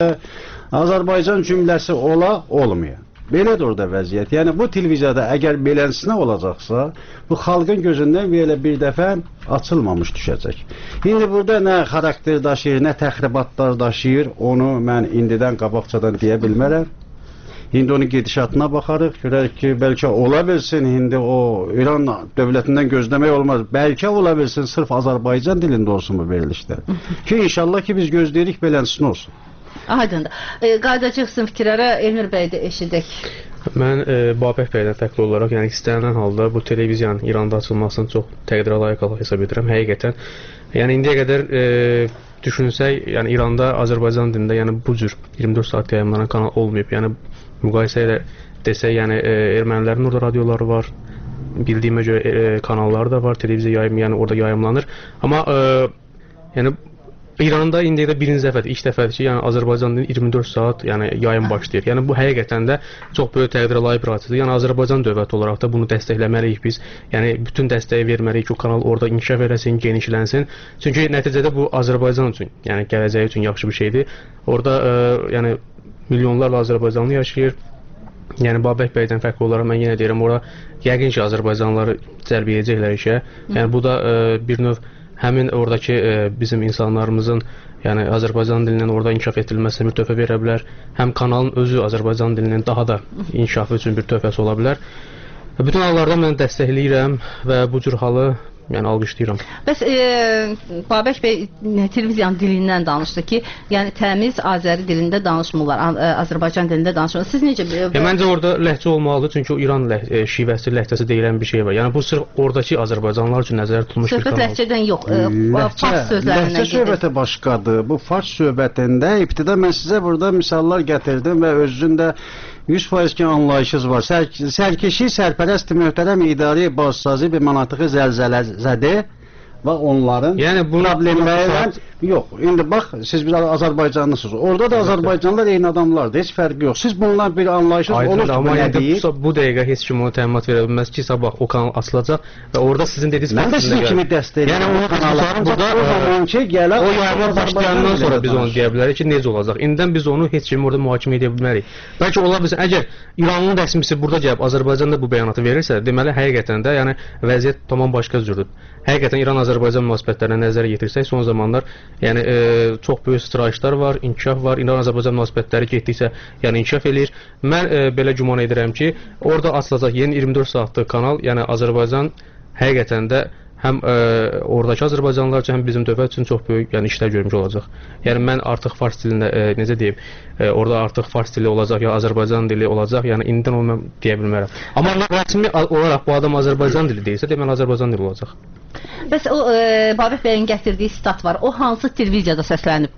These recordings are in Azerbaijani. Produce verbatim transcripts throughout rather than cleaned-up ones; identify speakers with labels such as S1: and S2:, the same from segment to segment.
S1: Azərbaycan cümləsi ola, olmuyor. Belədir orada vəziyyət. Yəni bu televiziyada əgər beləsinə olacaqsa, bu xalqın gözündən belə bir dəfə açılmamış düşəcək. İndi burada nə xarakter daşıyır, nə təxribatlar daşıyır, onu mən indidən qabaqcadan deyə bilmərəm. İndi onun gedişatına baxarıq, görərək ki, bəlkə ola bilsin, indi o İran dövlətindən gözləmək olmaz. Bəlkə ola bilsin, sırf Azərbaycan dilində olsun bu verilişlər. Ki, inşallah ki, biz gözləyirik, belənsini olsun.
S2: Aydındır. E, Qaydacaqsın fikirlərə, Elmir bəy də eşidək.
S3: Mən e, Babək bəydən fərqli olaraq, yəni istənilən halda bu televiziyanın İranda açılmasını çox təqdirə layiq olaq hesab edirəm. Həqiqətən, yəni indiyə qədər e, düşünsək, yəni İranda Azərbaycan dilində, yəni bu cür iyirmi dörd saat yayımlanan kanal olmayıb. Yəni müqayisə ilə desək, yəni e, ermənilərin orada radioları var, bildiyimə görə e, kanalları da var, televiziya yayım, yəni orada yayımlanır. Amma e, yəni İranda indiyə də birinci dəfədir, ilk dəfədir ki, yəni Azərbaycan dilində iyirmi dörd saat yəni yayım başlayır. Yəni bu həqiqətən də çox böyük təqdirə layiq bir hadisədir. Yəni Azərbaycan dövləti olaraq da bunu dəstəkləməliyik biz. Yəni bütün dəstəyi verməliyik ki, o kanal orada inkişaf eləsin, genişlənsin. Çünki nəticədə bu Azərbaycan üçün, yəni gələcəyi üçün yaxşı bir şeydir. Orada e, yəni milyonlarla Azərbaycanlı yaşayır. Yəni Babək bəydən fərqli olaraq mən yenə deyirəm, orada yəqin ki, Azərbaycanlıları cəlb edəcəklər işə. Yəni bu da e, bir növ həmin oradakı e, bizim insanlarımızın, yəni Azərbaycan dilinin orada inkişaf etdirilməsinə bir töhfə verə bilər. Həm kanalın özü Azərbaycan dilinin daha da inkişafı üçün bir töhfəsi ola bilər. Bütün hallarda mən dəstəkləyirəm və bu cür halı yəni alqışlayıram.
S2: Bəs e, Babək bəy televiziyanın dilindən danışdı ki, yəni təmiz Azəri dilində danışmırlar, Azərbaycan dilində danışmırlar. Siz necə?
S3: Ya, məncə orada ləhcə olmalıdır, çünki o İran ləh e, şivəsi, ləhcəsi deyilən bir şey var. Yəni bu sırf oradakı Azərbaycanlılar üçün nəzərdə tutulmuş bir kanal.
S2: Söhbət ləhcədən yox, e,
S1: ləhcə,
S2: fars sözlərindən
S1: ləhcə söhbəti başqadır. Bu fars söhbətində ibtida mən sizə burada misallar gətirdim və özün də yüz faiz ki anlayışınız var. Sər, sərkeşi, sərpərəst, möhtərəm idarə bazsazı bir mantıqı zəlzələzədə və onların
S3: yəni
S1: problemlərlə yox. İndi bax, siz bir Azərbaycanlısınız. Orada da Azərbaycanlılar eyni adamlardır. Heç fərqi yox. Siz bunlar bir anlayışınız olur ki,
S3: amma bu, bu dəqiqə heç kim onu təminat verə bilməz ki, sabah o kanal açılacaq və orada sizin dediyiniz
S1: mən də sizin kimi dəstəkləyirəm. Yəni o kanallar burada o zaman ki, gələ
S3: o yayımlar başlayandan sonra biz onu deyə bilərik ki, necə olacaq. İndidən biz onu heç kimi orada mühakimə edə bilmərik. Bəlkə ola bilsin, əgər İranın rəsmisi burada gəlib Azərbaycanda bu bəyanatı verirsə, deməli həqiqətən də yəni vəziyyət tamam başqa cürdür. Həqiqətən İran-Azərbaycan münasibətlərinə nəzərə yetirsək, son zamanlar yəni e, çox böyük sıçrayışlar var, inkişaf var. İran-Azərbaycan münasibətləri getdikcə yəni inkişaf eləyir. Mən e, belə güman edirəm ki, orada açılacaq yeni iyirmi dörd saatlıq kanal, yəni Azərbaycan həqiqətən də həm e, oradakı Azərbaycanlılar üçün, həm bizim dövlət üçün çox böyük yəni işlər görmüş olacaq. Yəni mən artıq fars dilində e, necə deyim, e, orada artıq fars dili olacaq ya Azərbaycan dili olacaq. Yəni indidən onu mən deyə bilmərəm. Amma rəsmi olaraq bu adam Azərbaycan dili deyilsə, deməli Azərbaycan dili olacaq.
S2: Bəs o e, Babək bəyin gətirdiyi stat var. O hansı televiziyada səslənib?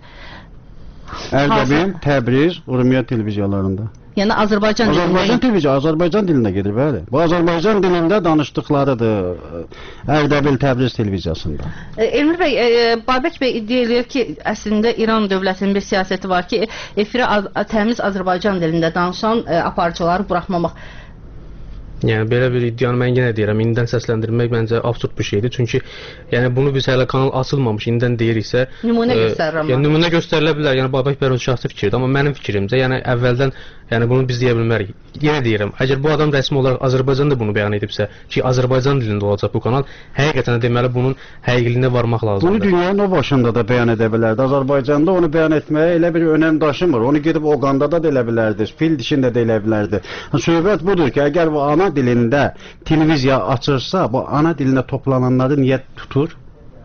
S1: Ərdəbil, Təbriz, Urmiya televiziyalarında.
S2: Yəni Azərbaycan dilində.
S1: Azərbaycan televiziya, Azərbaycan dilində gedir, bəli. Bu Azərbaycan dilində danışdıqlarıdır Ərdəbil, Təbriz televiziyasında.
S2: E, Elmir bəy, e, Babək bəy iddia edir ki, əslində İran dövlətinin bir siyasəti var ki, efirə az, təmiz Azərbaycan dilində danışan e, aparıcıları buraxmamaq.
S3: Yəni belə bir iddianı mən yenə deyirəm, indidən səsləndirmək məncə absurd bir şeydir. Çünki yəni bunu biz hələ kanal açılmamış, indidən deyiriksə,
S2: nümunə göstərirəm.
S3: Yəni nümunə göstərilə bilər. Yəni Babək bəy öz şəxsi fikirdir, amma mənim fikrimcə, yəni əvvəldən yəni bunu biz deyə bilmərik. Yenə deyirəm, əgər bu adam rəsmi olaraq Azərbaycanda bunu bəyan edibsə, ki Azərbaycan dilində olacaq bu kanal, həqiqətən də deməli bunun həqiqiliyinə varmaq lazımdır.
S1: Bunu dünyanın o başında da bəyan edə bilərdi. Azərbaycanda onu bəyan etməyə elə bir önəm daşımır. Onu gedib Oqandada da elə bilərdi, fil dişində də elə bilərdi. Söhbət budur ki, əgər bu ana dilində televiziya açırsa, bu ana dilində toplananları niyə tutur?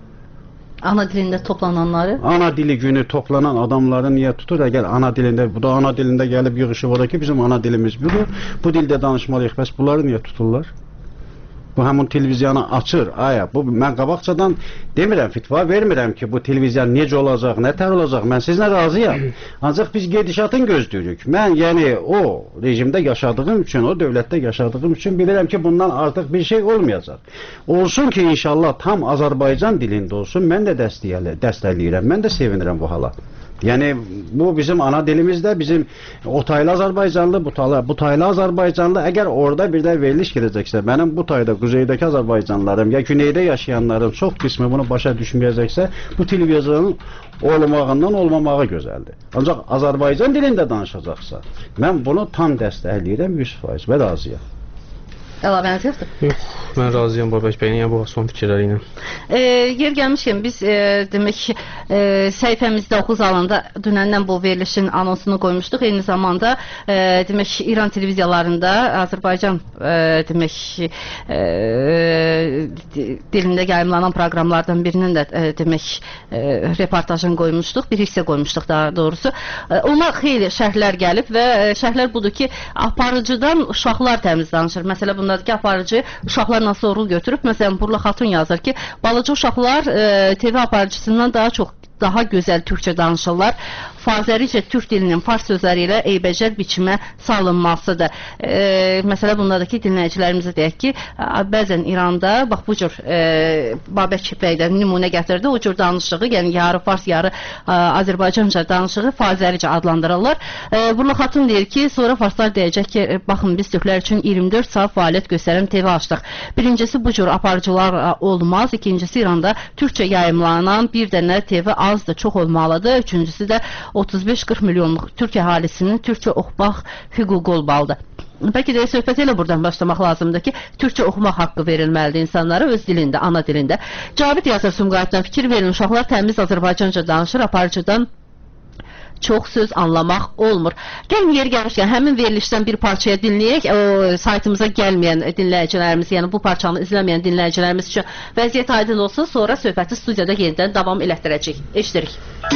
S2: Ana dilində toplananları?
S1: Ana dili günü toplanan adamları niyə tutur? Əgər ana dilində, bu da ana dilində gəlib yığışıb olar ki, bizim ana dilimiz budur. Bu dildə danışmalıyıq, bəs bunları niyə tuturlar? Bu həmin televiziyanı açır. Aya, bu mən qabaqcadan demirəm, fitva vermirəm ki, bu televiziya necə olacaq, nə tər olacaq. Mən sizinlə razıyam. Ancaq biz gedişatın gözləyirik. Mən yəni o rejimdə yaşadığım üçün, o dövlətdə yaşadığım üçün bilirəm ki, bundan artıq bir şey olmayacaq. Olsun ki, inşallah tam Azərbaycan dilində olsun. Mən də dəstəkləyirəm. Mən də sevinirəm bu hala. Yani bu bizim ana dilimizde, bizim o taylı Azerbaycanlı, bu taylı, bu taylı Azerbaycanlı, eğer orada bir de veriliş gelecekse, benim bu tayda kuzeydeki Azerbaycanlarım ya güneyde yaşayanların çok kısmı bunu başa düşməyəcəksə, bu televizyonun olmağından olmamağı gözəldir. Ancaq Azərbaycan dilində danışacaqsa, mən bunu tam dəstəkləyirəm yüz faiz və razıyam.
S2: Əlavəniz yoxdur?
S3: Yox, mən razıyam Babək bəyin, yəni bu son fikirləri ilə.
S2: E, yer gəlmişkən biz e, demək e, səhifəmizdə oxu zalında dünəndən bu verilişin anonsunu qoymuşduq. Eyni zamanda e, demək İran televiziyalarında Azərbaycan e, demək e, dilində yayımlanan proqramlardan birinin də e, demək e, reportajını qoymuşduq. Bir hissə qoymuşduq daha doğrusu. E, ona xeyli şərhlər gəlib və e, şərhlər budur ki, aparıcıdan uşaqlar təmiz danışır. Məsələ bundadır ki, aparıcı uşaqlarla sorğu götürüb. Məsələn, Burla Xatun yazır ki, balaca uşaqlar e, T V aparıcısından daha çox daha gözəl türkçə danışırlar. Fazəricə türk dilinin fars sözləri ilə eybəcər biçimə salınmasıdır. E, məsələ bundadır ki, dinləyicilərimizə deyək ki, bəzən İranda, bax bu cür e, Babək bəydən nümunə gətirdi, o cür danışığı, yəni yarı fars, yarı e, Azərbaycanca danışığı fazəricə adlandırırlar. E, Burla Xatun deyir ki, sonra farslar deyəcək ki, e, baxın biz türklər üçün iyirmi dörd saat fəaliyyət göstərən T V açdıq. Birincisi bu cür aparıcılar olmaz, ikincisi İranda türkçə yayımlanan bir dənə T V azdır, çox olmalıdır. Üçüncüsü də otuz beş qırx milyonluq türk əhalisinin türkçə oxumaq hüququ olmalıdır. Bəlkə də söhbət elə buradan başlamaq lazımdır ki, türkçə oxumaq haqqı verilməlidir insanlara öz dilində, ana dilində. Cavid yazır Sumqayıtdan, fikir verin, uşaqlar təmiz Azərbaycanca danışır, aparıcıdan çox söz anlamaq olmur. Gəlin yeri gəlmişkən, həmin verilişdən bir parçaya dinləyək. O, saytımıza gəlməyən dinləyicilərimiz, yəni bu parçanı izləməyən dinləyicilərimiz üçün vəziyyət aydın olsun, sonra söhbəti studiyada yenidən davam elətdirəcək. Eşdirik.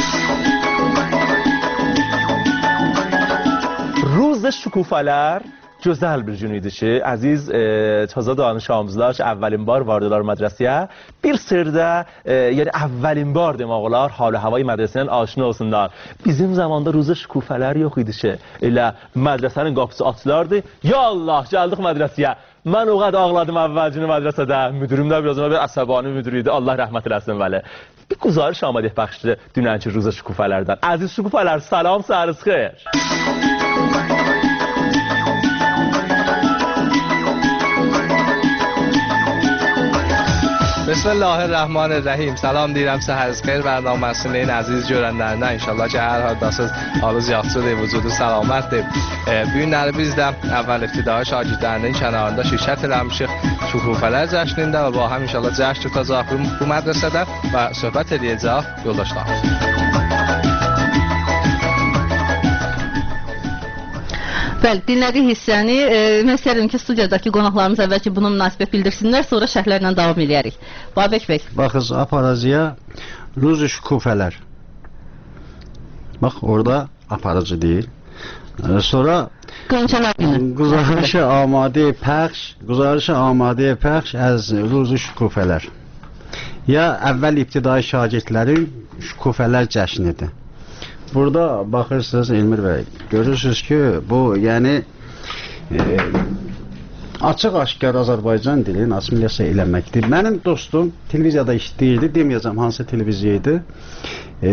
S4: روز شکوفه‌لر جزل bir gün idi ki, əziz e, təzə danış amuzlar ki, əvvəlin bar vardılar mədrəsəyə. Bir sırda, e, yəni əvvəlin bar demək olar, halı havayı mədrəsənin aşina olsunlar. Bizim zamanda ruza şükufələr yox idi ki, elə mədrəsənin qapısı açılardı. Ya Allah, gəldik mədrəsəyə. Mən o qədər ağladım əvvəlcini mədrəsədə. Müdürüm də biraz ona bir əsəbani müdür idi. Allah rəhmət eləsin vəli. Bir guzarış amadə bəxşdir dünənki ruza şükufələrdən. Əziz şükufələr, salam, səhəriniz xeyir.
S5: بسم الله الرحمن الرحیم. سلام deyirəm, səhəriniz xeyir bərnaməsinin əziz görənlərinə. İnşallah ki, hər haldasınız, halınız yaxşıdır, vücudu səlamətdir. E, bu günləri biz də əvvəl ibtidai şagirdlərinin kənarında şirkət eləmişik şükufələr cəşnində və bu həm inşallah cəşn tutacaq bu mədrəsədə və söhbət edəcək yoldaşlarımız.
S2: Bəli, dinlədiyi hissəni e, mən istəyirəm ki, studiyadakı qonaqlarımız əvvəlki buna münasibət bildirsinlər, sonra şərhlərlə davam edərik. Babək bəy.
S1: Baxız, aparıcıya ruzu şükufələr. Bax, orada aparıcı deyil. E, sonra
S2: Qönçələr günü.
S1: Quzarışı amadə pəxş, quzarışı amadə pəxş əz ruzu şükufələr. Ya əvvəl ibtidai şagirdlərin şükufələr cəşnidir. Burada baxırsınız Elmir bəy, görürsünüz ki, bu yəni e, açıq-aşkar Azərbaycan dilini assimilasiya eləməkdir. Mənim dostum televiziyada işləyirdi, deməyəcəm hansı televiziya idi. E,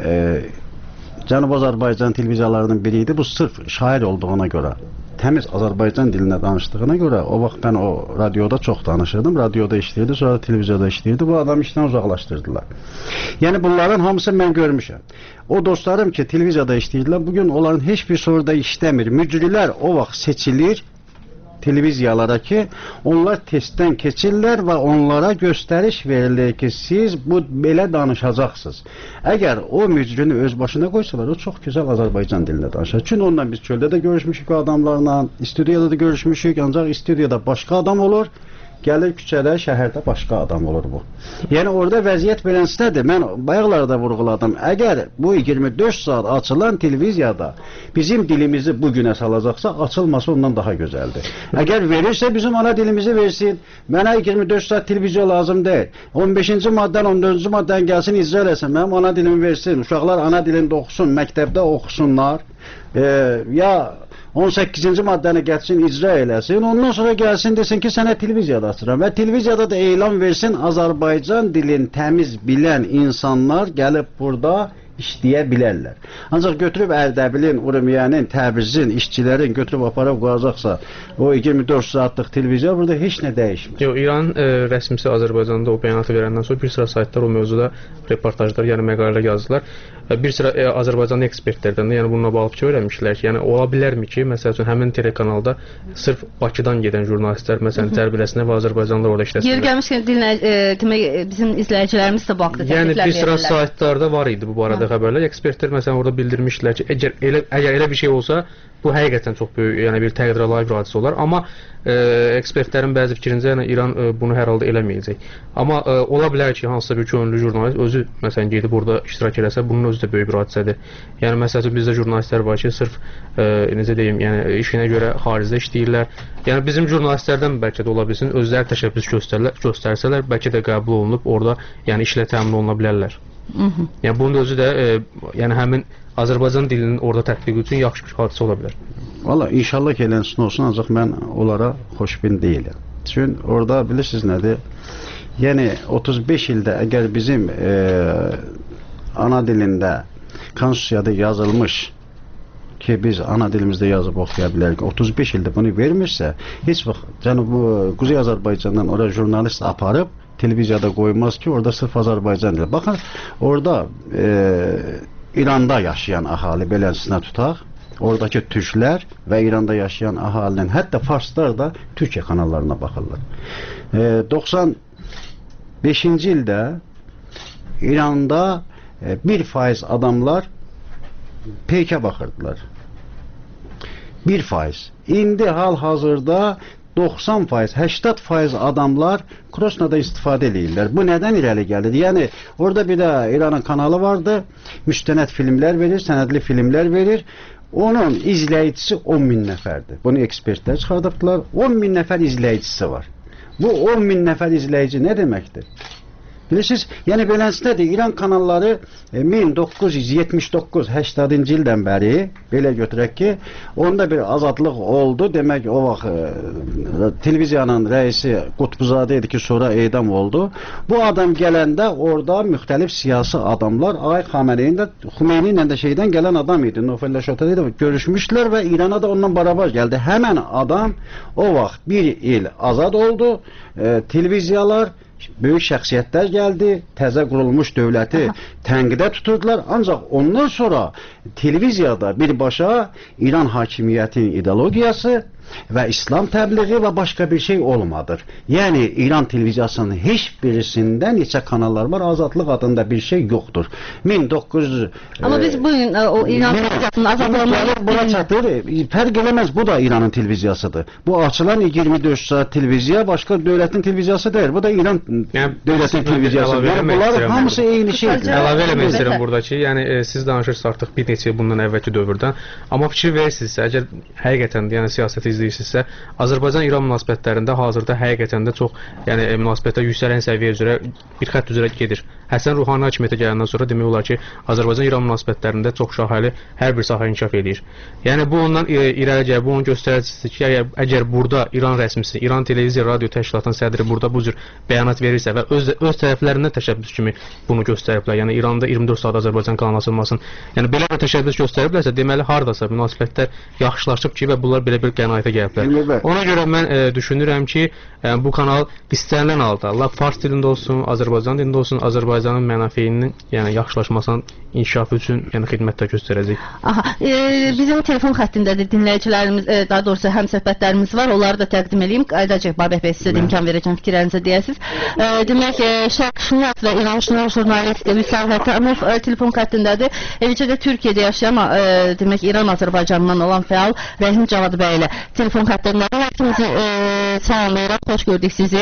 S1: e, Cənub Azərbaycan televiziyalarının biri idi. Bu sırf şair olduğuna görə, təmiz Azərbaycan dilində danışdığına görə, o vaxt mən o radioda çox danışırdım. Radioda işləyirdi, sonra televiziyada işləyirdi. Bu adam işdən uzaqlaşdırdılar. Yəni bunların hamısını mən görmüşəm. O dostlarım ki, televiziyada işləyirdilər, bugün onların heç bir soruda işləmir. Mücrilər o vaxt seçilir televiziyalara ki, onlar testdən keçirlər və onlara göstəriş verilir ki, siz bu belə danışacaqsınız. Əgər o mücrünü öz başına qoysalar, o çox gözəl Azərbaycan dilində danışır. Çünki ondan biz çöldə də görüşmüşük adamlarla, istudiyada da görüşmüşük, ancaq istudiyada başqa adam olur. Gəlir küçədə, şəhərdə başqa adam olur bu. Yəni orada vəziyyət belənsizdir. Mən bayaqlarda vurğuladım. Əgər bu iyirmi dörd saat açılan televiziyada bizim dilimizi bu günə salacaqsa, açılması ondan daha gözəldir. Əgər verirsə bizim ana dilimizi versin. Mənə iyirmi dörd saat televiziya lazım deyil. on beşinci maddən, on dördüncü maddən gəlsin, icra eləsin. Mənim ana dilimi versin. Uşaqlar ana dilində oxusun, məktəbdə oxusunlar. Ee, ya on səkkizinci maddəni gəlsin, icra eləsin, ondan sonra gəlsin, desin ki, sənə televiziyada açıram və televiziyada da elan versin, Azərbaycan dilini təmiz bilən insanlar gəlib burada işləyə bilərlər. Ancaq götürüb Ərdəbilin, Urmiyanın, Təbrizin, işçilərin götürüb aparıb qoyacaqsa, o iyirmi dörd saatlıq televiziya burada heç nə dəyişmir.
S3: Yox, İran e, rəsmisi Azərbaycanda o bəyanatı verəndən sonra bir sıra saytlar o mövzuda reportajlar, yəni məqalələr yazdılar. Bir sıra e, Azərbaycanlı ekspertlərdən də yəni bununla bağlı fikir vermişlər ki, yəni ola bilərmi ki, məsəl üçün həmin telekanalda sırf Bakıdan gedən jurnalistlər məsələn cərbiləsinə və Azərbaycanlılar orada işləsinlər.
S2: Yer gəlmişkən dinlə, e, demək bizim izləyicilərimiz də bu haqqda
S3: yəni bir sıra
S2: verirlər.
S3: saytlarda var idi bu barədə xəbərlər. Ekspertlər məsələn orada bildirmişdilər ki, əgər elə əgər elə bir şey olsa, bu həqiqətən çox böyük, yəni bir təqdirə layiq bir hadisə olar. Amma e, ekspertlərin bəzi fikrincə yəni İran e, bunu hər halda eləməyəcək. Amma e, ola bilər ki, hansısa bir könüllü jurnalist özü məsələn gedib orada iştirak eləsə, bunun özü də böyük bir hadisədir. Yəni məsələn bizdə jurnalistlər var ki, sırf e, necə deyim, yəni işinə görə xaricdə işləyirlər. Yəni bizim jurnalistlərdən bəlkə də ola bilsin, özləri təşəbbüs göstərlər, göstərsələr, bəlkə də qəbul olunub orada yəni işlə təmin oluna bilərlər. Hı -hı. Yəni bunun özü də e, yəni həmin Azərbaycan dilinin orada tətbiqi üçün yaxşı bir hadisə ola bilər.
S1: Valla inşallah ki eləsin olsun, ancaq mən onlara xoşbin deyiləm. Çünki orada bilirsiniz nədir? Yəni otuz beş ildə əgər bizim e, ana dilində konstitusiyada yazılmış ki biz ana dilimizdə yazıb oxuya bilərik, otuz beş ildə bunu vermirsə, heç vaxt Cənubi Quzey Azərbaycandan oraya jurnalist aparıb televiziyada qoymaz ki, orada sırf Azərbaycan dili. Baxın, orada e, İranda yaşayan ahali beləsinə tutaq, oradakı türklər və İranda yaşayan ahalinin, hətta farslar da Türkiyə kanallarına baxırlar. E, doxsan beşinci ildə İranda e, bir faiz adamlar peykə baxırdılar. bir faiz. İndi hal-hazırda doxsan faiz, səksən faiz adamlar Krosnada istifadə edirlər. Bu nədən irəli gəlir? Yəni orada bir də İranın kanalı vardı. Müstənəd filmlər verir, sənədli filmlər verir. Onun izləyicisi on min nəfərdir. Bunu ekspertlər çıxardıbdılar. on min nəfər izləyicisi var. Bu on min nəfər izləyici nə deməkdir? Bilirsiniz, yəni beləsindədir, İran kanalları e, min doqquz yüz yetmiş doqquz səksəninci ildən bəri, belə götürək ki, onda bir azadlıq oldu. Demək, o vaxt e, televiziyanın rəisi Qutbuzadə idi ki, sonra edam oldu. Bu adam gələndə orada müxtəlif siyasi adamlar, Ağay Xamənəyin də, Xümeyni ilə də şeydən gələn adam idi, Nofelləşotədə də görüşmüşlər və İrana da ondan barabar gəldi. Həmən adam o vaxt bir il azad oldu, e, televiziyalar, böyük şəxsiyyətlər gəldi, təzə qurulmuş dövləti tənqidə tuturdular. Ancaq ondan sonra televiziyada birbaşa İran hakimiyyətinin ideologiyası və İslam təbliği və başqa bir şey olmadır. Yəni İran televiziyasının heç birisində neçə kanallar var, azadlıq adında bir şey yoxdur. min doqquz yüz
S2: Amma biz bu gün o İran televiziyasının azadlığını
S1: bura çatır. Fərq eləməz, bu da İranın televiziyasıdır. Bu açılan iyirmi dörd saat televiziya başqa dövlətin televiziyası deyil. Bu da İran yəni, dövlətin televiziyası. Yəni bunlar hamısı eyni şeydir.
S3: Əlavə eləmək istəyirəm burada ki, yəni e, siz danışırsınız artıq bir neçə bundan əvvəlki dövrdən. Amma fikir verirsinizsə, əgər həqiqətən yəni siyasəti izləyirsinizsə, Azərbaycan-İran münasibətlərində hazırda həqiqətən də çox, yəni e, münasibətlər yüksələn səviyyə üzrə bir xətt üzrə gedir. Həsən Ruhani hakimiyyətə gələndən sonra demək olar ki, Azərbaycan-İran münasibətlərində çox şaxəli hər bir sahə inkişaf edir. Yəni bu ondan e, irəli gəlir, bu onun göstəricisidir ki, əgər, əgər burada İran rəsmisi, İran televiziya radio təşkilatının sədri burada bu cür bəyanat verirsə və öz öz tərəflərindən təşəbbüs kimi bunu göstəriblər. Yəni İranda iyirmi dörd saat Azərbaycan kanalı açılmasın. Yəni belə bir təşəbbüs göstəriblərsə, deməli hardasa münasibətlər yaxşılaşıb ki, və bunlar belə bir qənaətə gəliblər. Ona görə mən e, düşünürəm ki, e, bu kanal istənilən halda, lap fars dilində olsun, Azərbaycan dilində olsun, Azərbaycanın mənafeyinin, yəni yaxşılaşmasının inkişafı üçün yəni xidmətlər göstərəcək. Aha,
S2: e, bizim telefon xəttindədir dinləyicilərimiz, e, daha doğrusu həmsöhbətlərimiz var. Onları da təqdim edeyim. Aydacıq Babək bəy, sizə də imkan verəcəm fikirlərinizi deyəsiniz. E, demək, e, Şərq-Şünas və İran-Şünas jurnalisti Vüsal Hətamov e, telefon xəttindədir. Eləcə də Türkiyədə yaşayan, e, demək, İran-Azərbaycandan olan fəal Rəhim Cavad bəy ilə telefon xəttindədir. Həkimizi e, salamlayıraq, xoş gördük sizi.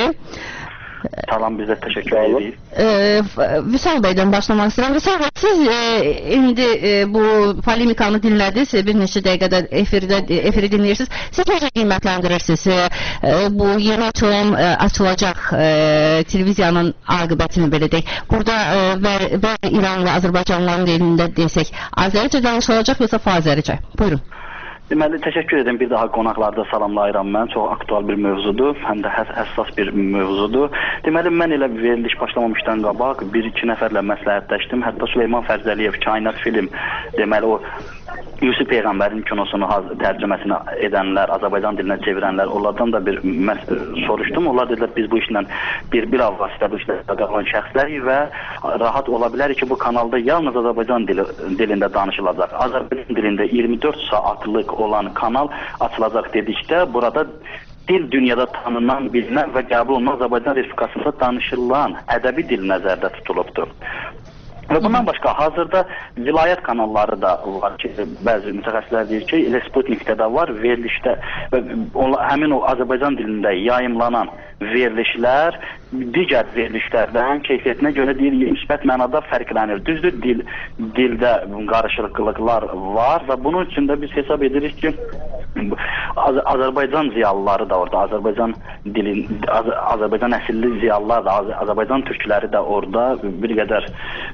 S6: Salam, biz də təşəkkür edirik.
S2: E, Vüsal bəydən başlamaq istəyirəm. Vüsal bəy, siz e, indi e, bu polemikanı dinlədiniz, bir neçə dəqiqədə efirdə, efiri dinləyirsiniz. Siz necə qiymətləndirirsiniz e, bu yeni açılan, e, açılacaq e, televiziyanın aqibətini belə deyək. Burada e, və, və İran və Azərbaycanlıların dilində desək, Azəricə danışılacaq yoxsa Fazəricə? Buyurun.
S6: Deməli, təşəkkür edirəm. Bir daha qonaqlarda salamlayıram mən. Çox aktual bir mövzudur, həm də həssas bir mövzudur. Deməli, mən elə veriliş başlamamışdan qabaq bir-iki nəfərlə məsləhətləşdim. Hətta Süleyman Fərzəliyev, Kainat film, deməli o Yusuf Peyğəmbərin kinosunu tərcüməsini edənlər, Azərbaycan dilinə çevirənlər, onlardan da bir soruşdum. Onlar dedilər, biz bu işlə bir bir vasitə bu işlə qalan şəxslərik və rahat ola bilərik ki, bu kanalda yalnız Azərbaycan dili, dilində danışılacaq. Azərbaycan dilində iyirmi dörd saatlıq olan kanal açılacaq dedikdə, burada dil dünyada tanınan, bilinən və qəbul olunan Azərbaycan Respublikasında danışılan ədəbi dil nəzərdə tutulubdur. Və bundan başqa hazırda vilayət kanalları da var ki, bəzi mütəxəssislər deyir ki, elə Sputnikdə də var, verilişdə və həmin o Azərbaycan dilində yayımlanan verilişlər digər verilişlərdən keyfiyyətinə görə deyir, müsbət mənada fərqlənir. Düzdür, dil, dildə qarışıqlıqlar var və bunun üçün də biz hesab edirik ki, Az Azərbaycan ziyalıları da orada, Azərbaycan dilin, Az Azərbaycan əsilli ziyalılar da, Az Azərbaycan türkləri də orada bir qədər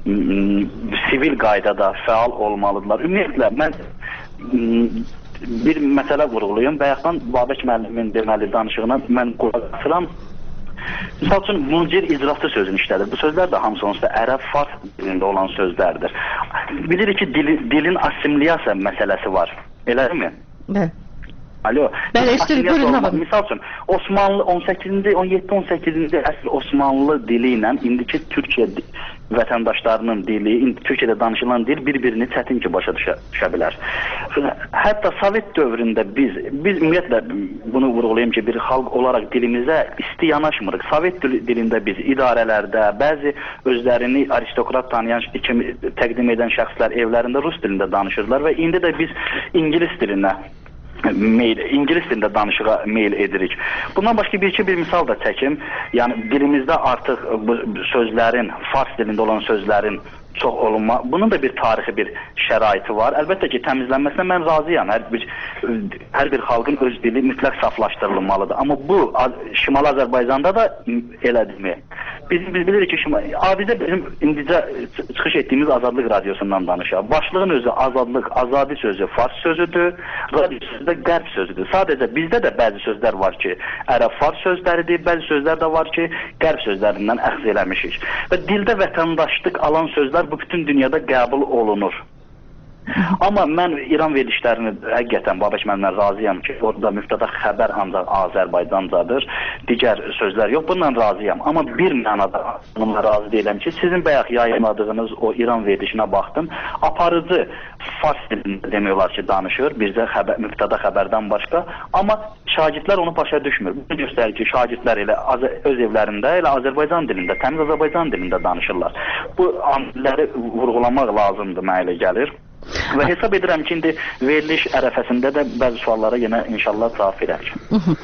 S6: sivil qaydada fəal olmalıdırlar. Ümumiyyətlə, mən bir məsələ vurğulayım. Bayaqdan Babək müəllimin deməli danışığına mən qulaq asıram. Misal üçün, muncir icrası sözünü işlədir. Bu sözlər də hamısı onsuz da ərəb, fars dilində olan sözlərdir. Bilirik ki, dili, dilin assimiliyasiya məsələsi var. Elədirmi?
S2: Bəli.
S6: Alo.
S2: Bəli, eşitirik, buyurun, nə var?
S6: Misal üçün, Osmanlı on səkkizinci, on yeddi on səkkizinci əsr Osmanlı dili ilə indiki Türkiyə vətəndaşlarının dili, indi Türkiyədə danışılan dil bir-birini çətin ki, başa düşə, düşə bilər. Hətta Sovet dövründə biz, biz ümumiyyətlə bunu vurğulayım ki, bir xalq olaraq dilimizə isti yanaşmırıq. Sovet dilində biz idarələrdə, bəzi özlərini aristokrat tanıyan kimi təqdim edən şəxslər evlərində rus dilində danışırlar və indi də biz ingilis dilinə Meyl, İngilis dilində danışığa meyl edirik. Bundan başqa bir-iki bir misal da çəkim. Yəni dilimizdə artıq bu sözlərin, fars dilində olan sözlərin çox olunma, bunun da bir tarixi bir şəraiti var. Əlbəttə ki, təmizlənməsinə mən razıyam. Hər bir, hər bir xalqın öz dili mütləq saflaşdırılmalıdır. Amma bu, Şimali Azərbaycanda da elədirmi? Biz, biz bilirik ki, Şimali, adicə bizim indicə çıxış etdiyimiz Azadlıq radiosundan danışaq. Başlığın özü azadlıq, azadi sözü fars sözüdür, radio sözü də qərb sözüdür. Sadəcə bizdə də bəzi sözlər var ki, ərəb fars sözləridir, bəzi sözlər də var ki, qərb sözlərindən əxz eləmişik. Və dildə vətəndaşlıq alan sözlər bu bütün dünyada qəbul olunur. Amma mən İran verilişlərini həqiqətən Babək müəllimdən razıyam ki, orada müftəda xəbər ancaq Azərbaycancadır, digər sözlər yox, bundan razıyam. Amma bir mənada bununla razı deyiləm ki, sizin bayaq yayınladığınız o İran verilişinə baxdım, aparıcı fars dilində demək olar ki, danışır, bizdə xəbər, müftəda xəbərdən başqa, amma şagirdlər onu başa düşmür. Bu göstərir ki, şagirdlər elə öz evlərində, elə Azərbaycan dilində, təmiz Azərbaycan dilində danışırlar. Bu amilləri vurğulamaq lazımdır, mənə elə gəlir. Və hesab edirəm ki, indi veriliş ərəfəsində də bəzi suallara yenə inşallah cavab verərik.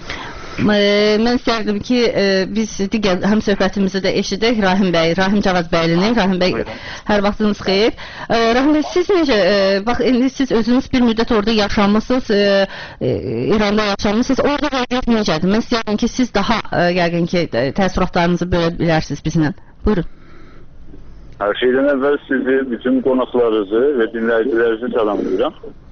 S2: Mən istərdim ki, biz digər həm söhbətimizi də eşidək Rahim bəy, Rahim Cavadbəylinin. Rahim bəy, hər vaxtınız xeyir. Rahim bəy, siz necə, bax, indi siz özünüz bir müddət orada yaşamısınız, İranda yaşamısınız, orada vəziyyət necədir? Mən istərdim ki, siz daha yəqin ki, təəssüratlarınızı bölə bilərsiniz bizimlə. Buyurun.
S7: Her şeyden evvel sizi, bütün konuklarınızı ve dinleyicilerinizi selamlıyorum.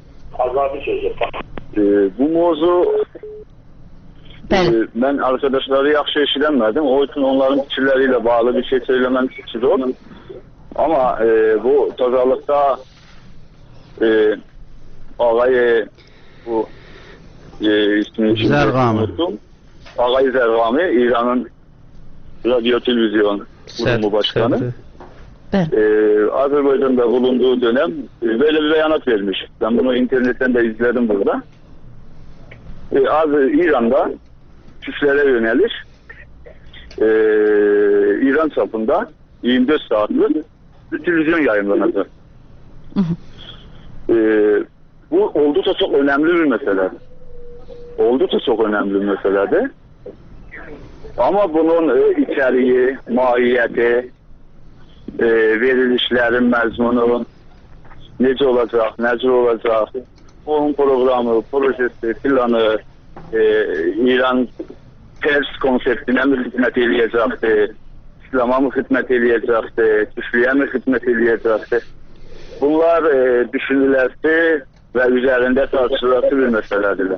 S7: Ee, bu mevzu e, ben arkadaşları yaxşı eşidemedim. O için onların fikirleriyle bağlı bir şey söylemem istiyorum. Ama e, bu tozalıkta e, ağayı bu e, ismini unuttum. Ağay Zergami, İran'ın radyo televizyon kurumu başkanı. Ee, Azerbaycan'da bulunduğu dönem böyle bir beyanat vermiş. Ben bunu internetten de izledim burada. Ee, az İran'da Türklere yönelik e, İran çapında yirmi dört saatlik bir televizyon yayınlanacak. Ee, bu oldukça çok önemli bir mesele. Oldukça çok önemli bir meseledir. Ama bunun e, içeriği, mahiyeti, E, verilişlerin məzmunu necə olacaq, necə olacaq, onun programı, projesi, planı, e, İran Pers konseptinə mi xidmət eləyəcəkdir, İslam'a mı xidmət eləyəcəkdir, Türklüyə mi xidmət eləyəcəkdir? Bunlar e, düşünülərsə ve üzerinde tartışılası bir meseledir.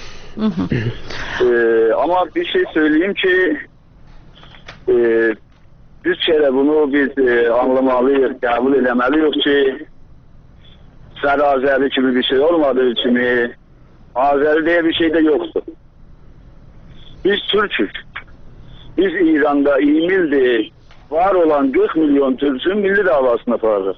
S7: ee, ama bir şey söyleyeyim ki e, bir kere bunu biz e, anlamalıyız, kabul edemeliyik ki Ser Azeri gibi bir şey olmadığı için Azeri diye bir şey de yoktu. Biz Türk'üz. Biz İran'da İmil'de var olan kırk milyon Türk'ün milli davasını yaparız.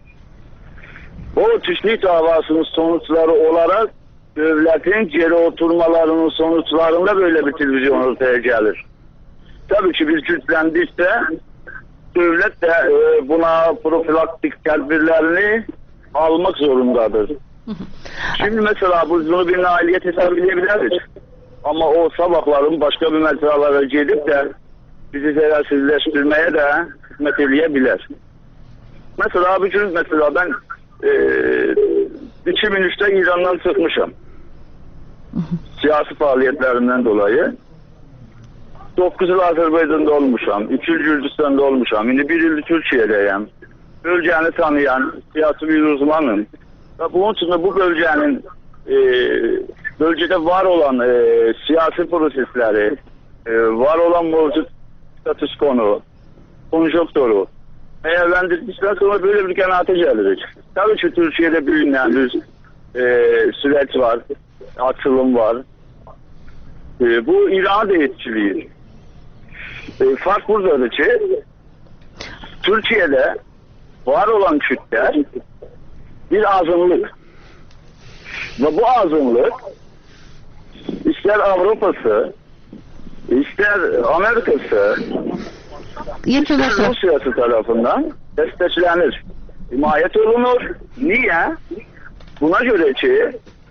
S7: O Türk'lük davasının sonuçları olarak devletin geri oturmalarının sonuçlarında böyle bir televizyon ortaya gelir. Tabii ki biz güçlendikçe devlet de e, buna profilaktik tedbirlerini almak zorundadır. Şimdi mesela bunu bir nailiyet hesaplayabiliriz. Ama o sabahların başka bir meselelere gidip de bizi zerarsizleştirmeye de hizmet edebilir. Mesela bir gün mesela ben e, iki bin üçte İran'dan çıkmışım. Siyasi faaliyetlerinden dolayı. dokuz yıl Azerbaycan'da olmuşam. iki yıl Gürcistan'da olmuşam. Şimdi bir yıl Türkiye'deyim. Bölgeni tanıyan siyasi bir uzmanım. Ve bunun için de bu bölgenin e, bölgede var olan e, siyasi prosesleri, e, var olan mevcut statüs konu, konjonkturu değerlendirdikten sonra böyle bir kanaate geldik. Tabii ki Türkiye'de büyüyen bir e, süreç var, açılım var. E, bu İran'ı da etkiliyor. E, fark buradadır ki Türkiye'de var olan Kürtler bir azınlık. Ve bu azınlık ister Avrupa'sı, ister Amerika'sı, ister Rusya'sı tarafından desteklenir. Himayet olunur. Niye? Buna göre ki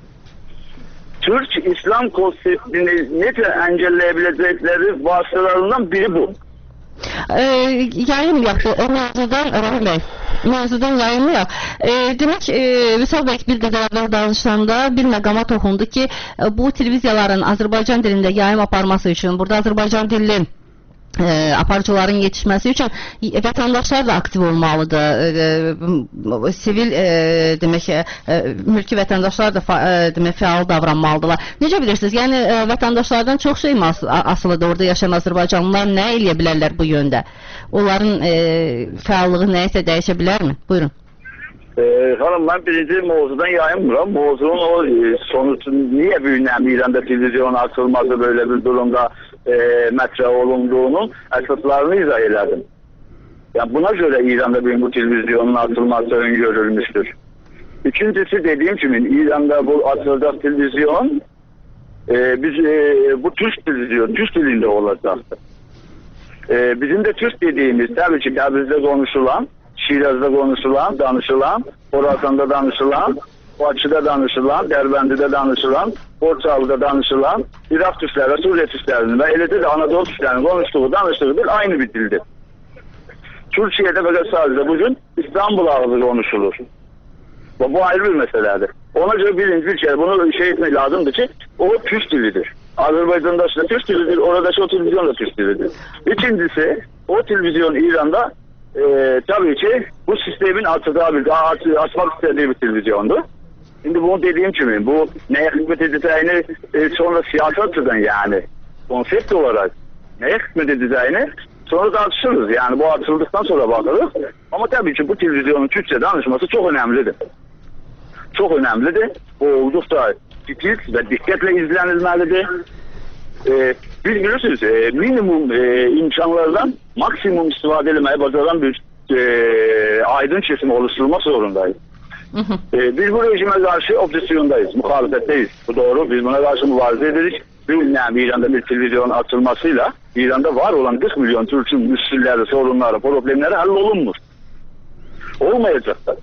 S7: Türk İslam konseptini nece engelleyebilecekleri vasıtalarından biri bu.
S2: Ee, yayınlayaq bu o mövzudan Rahim Bey. Mövzudan yayınlayaq. Ee, demək, e, Vüsal Bey bir qədər əvvəl danışanda bir məqama toxundu ki, bu televiziyaların Azərbaycan dilində yayım aparması üçün, burada Azərbaycan dilli E, aparıcıların yetişməsi üçün vətəndaşlar da aktiv olmalıdır. E, e, sivil e, demək e, mülki vətəndaşlar da fa, e, demək fəal davranmalıdırlar. Necə bilirsiniz? Yəni e, vətəndaşlardan çox şey as asılıdır. Orada yaşayan Azərbaycanlılar nə eləyə bilərlər bu yöndə? Onların e, fəallığı nəyisə dəyişə bilərmi? Buyurun.
S7: Ee, hanım ben birinci mevzudan yayınmıyorum. Mevzunun o e, sonucu niye büyünen İran'da televizyon açılması böyle bir durumda e, metre olunduğunu esaslarını izah ederdim. Yani buna göre İran'da bir bu televizyonun açılması öngörülmüştür. İkincisi dediğim gibi İran'da bu açılacak televizyon e, biz e, bu Türk televizyon, Türk dilinde olacaktır. E, bizim de Türk dediğimiz tabii ki Kabriz'de konuşulan, Şiraz'da konuşulan, danışılan, Horasan'da danışılan, Bakı'da danışılan, Derbendi'de danışılan, Borçalı'da danışılan, Irak Türkleri, Suriye Türklerinin ve elinde de Anadolu Türklerinin konuştuğu, danıştığı dil aynı bir dildir. Türkiye'de fakat sadece bugün İstanbul ağzı konuşulur. Bu ayrı bir meseledir. Ona göre birinci bir kere bunu şey etmek lazımdır ki o Türk dilidir. Azerbaycan'da işte Türk dilidir, orada o televizyon da Türk dilidir. İkincisi o televizyon İran'da Ee, tabii ki bu sistemin açıda bir daha açmak istediği bir televizyondu. Şimdi bunu dediğim gibi bu neye hizmet edeceğini e, sonra siyasi açıdan yani konsept olarak neye hizmet edeceğini sonra tartışırız. Yani bu açıldıktan sonra bakarız. Ama tabii ki bu televizyonun Türkçe danışması çok önemlidir. Çok önemlidir. Bu oldukça titiz ve dikkatle izlenilmelidir. Ee, biz bilirsiniz e, minimum e, imkanlardan maksimum istifade etmeye başlayan bir e, aydın kesim oluşturulmak zorundayız. E, biz bu rejime karşı opsisyondayız, muhalefetteyiz. Bu doğru, biz buna karşı mübarize ederiz. Yani İran'da bir televizyon açılmasıyla İran'da var olan kırk milyon Türk'ün müslüleri, sorunları, problemleri hallolunmuş. Olmayacaklar.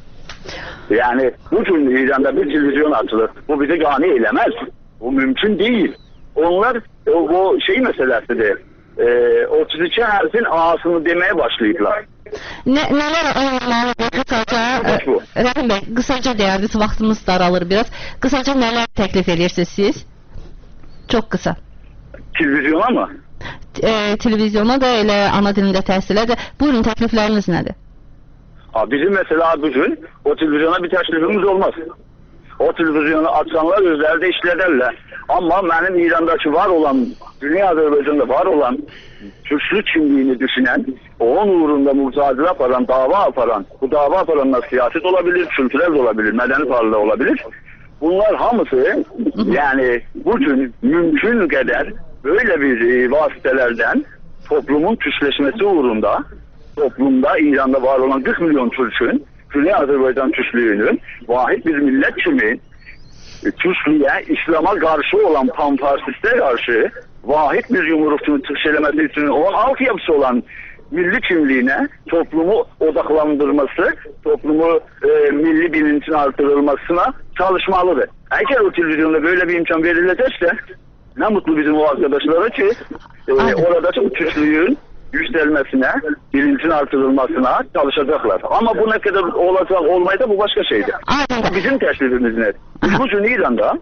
S7: Yani bugün İran'da bir televizyon açılır. Bu bizi gani eylemez. Bu mümkün değil. Onlar o, o şey meselesi de e, otuz iki harfin ağasını demeye başlayıplar.
S2: Ne, neler olmalıdır kısaca, e, Rahim Bey, kısaca değerli vaxtımız daralır biraz. Kısaca neler teklif edirsiniz siz? Çok kısa.
S7: Televizyona mı?
S2: E, televizyona da elə ana dilində təhsilə də. Buyurun, təklifləriniz nədir?
S7: Ha, bizim mesela bugün o televizyona bir teklifimiz olmaz. o televizyonu açanlar özləri də işlədərlər. Amma mənim İrandakı var olan, dünya Azərbaycanda var olan Türklük kimliyini düşünən, onun uğrunda mücadilə aparan, dava aparan, bu dava aparanlar siyaset olabilir, kültürel de olabilir, medeni varlığı olabilir. Bunlar hamısı yani bugün mümkün kadar böyle bir e, vasıtelerden toplumun Türkleşmesi uğrunda, toplumda İran'da var olan kırk milyon Türk'ün, Dünya Azerbaycan Türklüğünün vahid bir millet kimi Türklüğe, İslam'a karşı olan panfarsiste karşı vahid bir yumrukçunu tırşelemesi için onun altyapısı olan milli kimliğine toplumu odaklandırması, toplumu e, milli bilincin artırılmasına çalışmalıdır. Eğer o televizyonda böyle bir imkan verilecekse ne mutlu bizim o arkadaşlara ki e, oradaki Türklüğün yükselmesine, bilincin artırılmasına çalışacaklar. Ama bu ne kadar olacak olmayı da bu başka şeydir. Bu bizim teşrifimiz ne? Biz bugün İran'da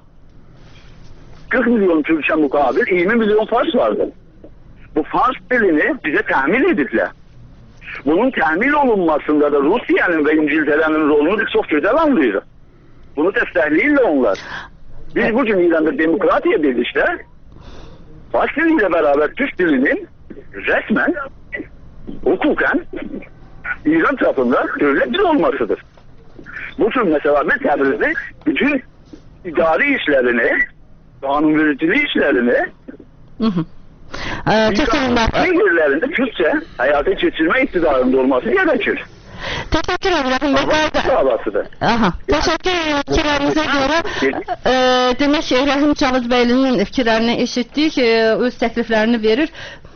S7: kırk milyon Türkçe mukabil yirmi milyon Fars vardı. Bu Fars dilini bize tahmin edildiler. Bunun tahmin olunmasında da Rusya'nın ve İngiltere'nin rolunu biz çok güzel anlıyoruz. Bunu destekliyorlar onlar. Biz bugün İran'da demokratiye dedikler, Fars diliyle beraber Türk dilinin resmen, hukuken İran tarafında devlet dili olmasıdır. Bugün mesela ben Tebriz'de bütün idari işlerini, kanun vericiliği işlerini
S2: Hı hı. Ee,
S7: İnsanların yerlerinde Türkçe hayata geçirme iktidarında olması gerekir.
S2: Teşekkür ederim. Aha. Teşekkür ederim fikirlerinize göre. E, demek Rəhim Cavız Bəylinin fikirlerini eşitdik. E, öz təkliflərini verir.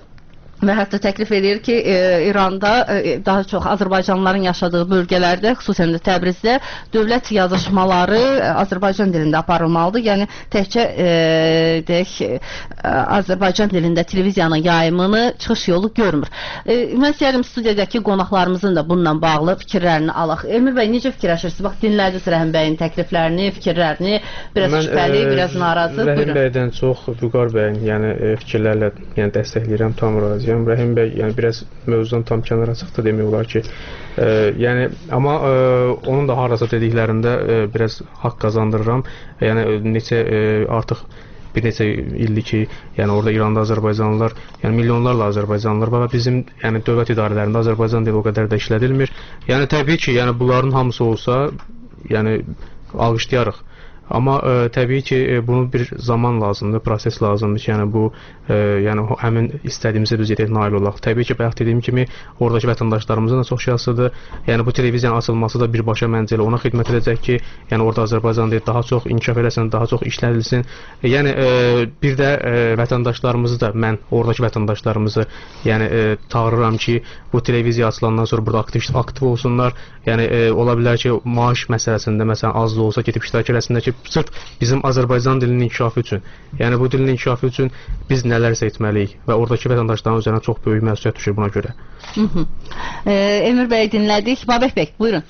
S2: Və hətta təklif edir ki, e, İranda e, daha çox Azərbaycanlıların yaşadığı bölgələrdə, xüsusən də Təbrizdə dövlət yazışmaları e, Azərbaycan dilində aparılmalıdır. Yəni təkcə e, deyək, e, Azərbaycan dilində televiziyanın yayımını çıxış yolu görmür. E, mən istəyirəm studiyadakı qonaqlarımızın da bununla bağlı fikirlərini alaq. Emir bəy, necə fikirləşirsiniz? Bax, dinlədiniz Rəhim bəyin təkliflərini, fikirlərini, biraz mən, şübhəli, e, biraz narazı.
S3: Rəhim bəydən çox Vüqar bəyin yəni, e, fikirlərlə yəni, dəstəkləyirəm, tam razıyam. Rəhim bəy yəni biraz mövzudan tam kənara çıxdı demək olar ki. E, yəni amma e, onun da harasa dediklərində e, biraz haqq qazandırıram. Yəni neçə e, artıq bir neçə ildir ki, yəni orada İranda Azərbaycanlılar, yəni milyonlarla Azərbaycanlılar var və bizim yəni dövlət idarələrində Azərbaycan dili o qədər də işlədilmir. Yəni təbii ki, yəni bunların hamısı olsa, yəni alqışlayarıq. Amma e, təbii ki, e, bunun bir zaman lazımdır, proses lazımdır ki, yəni bu e, yəni həmin istədiyimizə biz yetək nail olaq. Təbii ki, bayaq dediyim kimi, oradakı vətəndaşlarımızın da çox şəxsidir. Yəni bu televiziyanın açılması da birbaşa məncə ona xidmət edəcək ki, yəni orada Azərbaycan dili daha çox inkişaf eləsin, daha çox işlədilsin. E, yəni e, bir də e, vətəndaşlarımızı da mən oradakı vətəndaşlarımızı yəni e, çağırıram ki, bu televiziya açılandan sonra burada aktiv aktiv olsunlar. Yəni e, ola bilər ki, maaş məsələsində məsələn az da olsa gedib iştirak eləsinlər ki, sırf bizim Azərbaycan dilinin inkişafı üçün, yəni bu dilin inkişafı üçün biz nələrsə etməliyik və oradakı vətəndaşların üzərinə çox böyük məsuliyyət düşür buna görə.
S2: Hı -hı. E, Emir bəy dinlədik. Babək bəy, buyurun.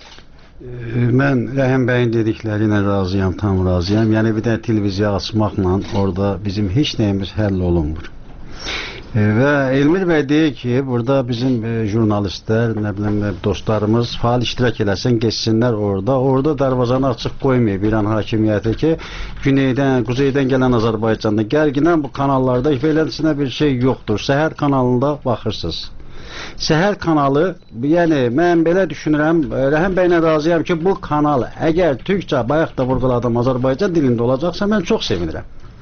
S1: E, mən Rəhim bəyin dedikləri ilə razıyam, tam razıyam. Yəni bir də televiziya açmaqla orada bizim heç nəyimiz həll olunmur. E, və Elmir bəy deyir ki, burada bizim e, jurnalistlər, nə bilim, dostlarımız faal iştirak eləsin, geçsinlər orada. Orada darvazanı açıq qoymayıb İran hakimiyyəti ki, güneydən, quzeydən gələn Azərbaycanda gərginən bu kanallarda beləsinə bir şey yoxdur. Səhər kanalında baxırsınız. Səhər kanalı, yəni mən belə düşünürəm, Rəhim bəylə razıyam ki, bu kanal əgər türkçə, bayaq da vurğuladım, Azərbaycan dilində olacaqsa mən çox sevinirəm.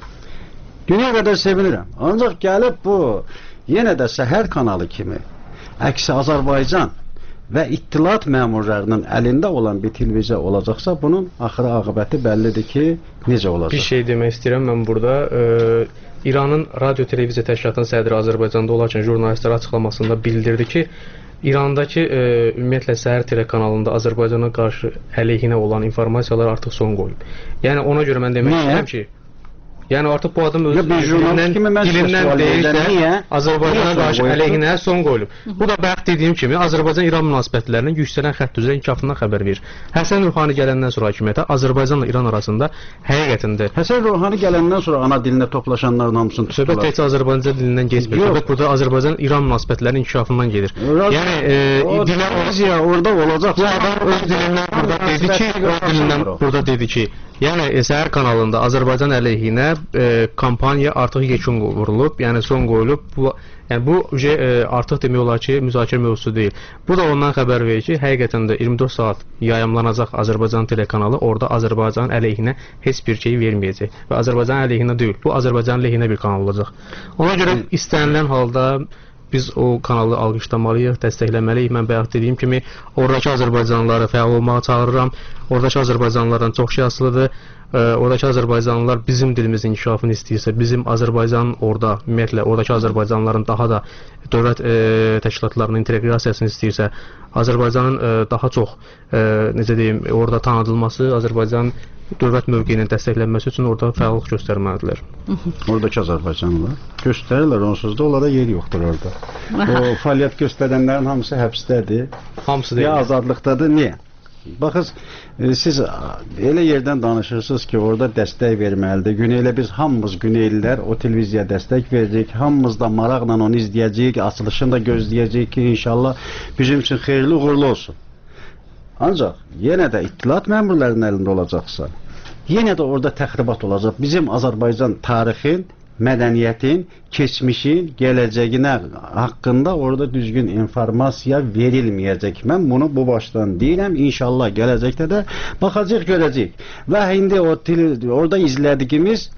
S1: Dünya qədər sevinirəm. Ancaq gəlib bu yenə də Səhər kanalı kimi əksi Azərbaycan və ittilat məmurlarının əlində olan bir televiziya olacaqsa, bunun axırı aqibəti bəllidir ki, necə olacaq?
S3: Bir şey demək istəyirəm mən burada. E, İranın Radio Televiziya Təşkilatının sədri Azərbaycanda olarkən jurnalistlərə açıqlamasında bildirdi ki, İrandakı e, ümumiyyətlə Səhər telekanalında Azərbaycana qarşı əleyhinə olan informasiyalar artıq son qoyub. Yəni ona görə mən demək istəyirəm ki, Yəni artıq bu adam öz
S1: Ya, bir jurnalist kimi mən sizə
S3: dilindən
S1: sual
S3: deyir
S1: verirəm. Niyə?
S3: ki, Azərbaycana
S1: Niyə
S3: qarşı
S1: son qoyuldu?
S3: əleyhinə son qoyulub. Bu da bayaq dediyim kimi Azərbaycan-İran münasibətlərinin yüksələn xətt üzrə inkişafından xəbər verir. Həsən Ruhani gələndən sonra hakimiyyətə Azərbaycanla İran arasında həqiqətən də
S1: Həsən Ruhani gələndən sonra ana dilində toplaşanların hamısını
S3: söhbət
S1: tutdular.
S3: təkcə Azərbaycan dilindən keçmir.
S1: Yox.
S3: Söhbət burada Azərbaycan-İran münasibətlərinin inkişafından gedir. Yəni e,
S1: o
S3: dilə
S1: televiziya orada olacaq.
S3: Bu adam öz dilindən burada dedi ki, öz dilindən burada dedi ki, yəni e, Səhər kanalında Azərbaycan əleyhinə e, kampaniya artıq yekun vurulub, yəni son qoyulub. Bu yəni bu e, artıq demək olar ki, müzakirə mövzusu deyil. Bu da ondan xəbər verir ki, həqiqətən də iyirmi dörd saat yayımlanacaq Azərbaycan telekanalı, orada Azərbaycan əleyhinə heç bir şey verməyəcək və Azərbaycan əleyhinə deyil, bu Azərbaycan əleyhinə bir kanal olacaq. Ona görə istənilən halda biz o kanalı alqışlamalıyıq, dəstəkləməliyik. Mən bayaq dediyim kimi, oradakı Azərbaycanlıları fəal olmağa çağırıram. Oradakı Azərbaycanlılardan çox şey asılıdır. E, oradakı Azərbaycanlılar bizim dilimizin inkişafını istəyirsə, bizim Azərbaycanın orada, ümumiyyətlə, oradakı Azərbaycanlıların daha da dövlət e, təşkilatlarının inteqrasiyasını istəyirsə, Azərbaycanın e, daha çox, e, necə deyim, orada tanıdılması, Azərbaycan dövlət mövqeyinin dəstəklənməsi üçün orada fəallıq göstərməlidirlər.
S1: Oradakı Azərbaycanlılar göstərirlər, onsuz da onlara yer yoxdur orada. O fəaliyyət göstərənlərin hamısı həbsdədir.
S3: Hamısı deyil.
S1: Ya azadlıqdadır. Niyə? Baxız, e, siz elə yerdən danışırsınız ki, orada dəstək verməlidir. Güneylə biz hamımız Güneylilər o televiziyaya dəstək verəcəyik. Hamımız da maraqla onu izləyəcəyik, açılışını da gözləyəcəyik ki, inşallah bizim üçün xeyirli uğurlu olsun. Ancaq yenə də ittilat məmurlarının əlində olacaqsa, yenə də orada təxribat olacaq. Bizim Azərbaycan tarixin, mədəniyyətin, keçmişin, gələcəyinə haqqında orada düzgün informasiya verilməyəcək. Mən bunu bu başdan deyirəm. İnşallah gələcəkdə də baxacaq, görəcəyik. Və indi o orada izlədiyimiz,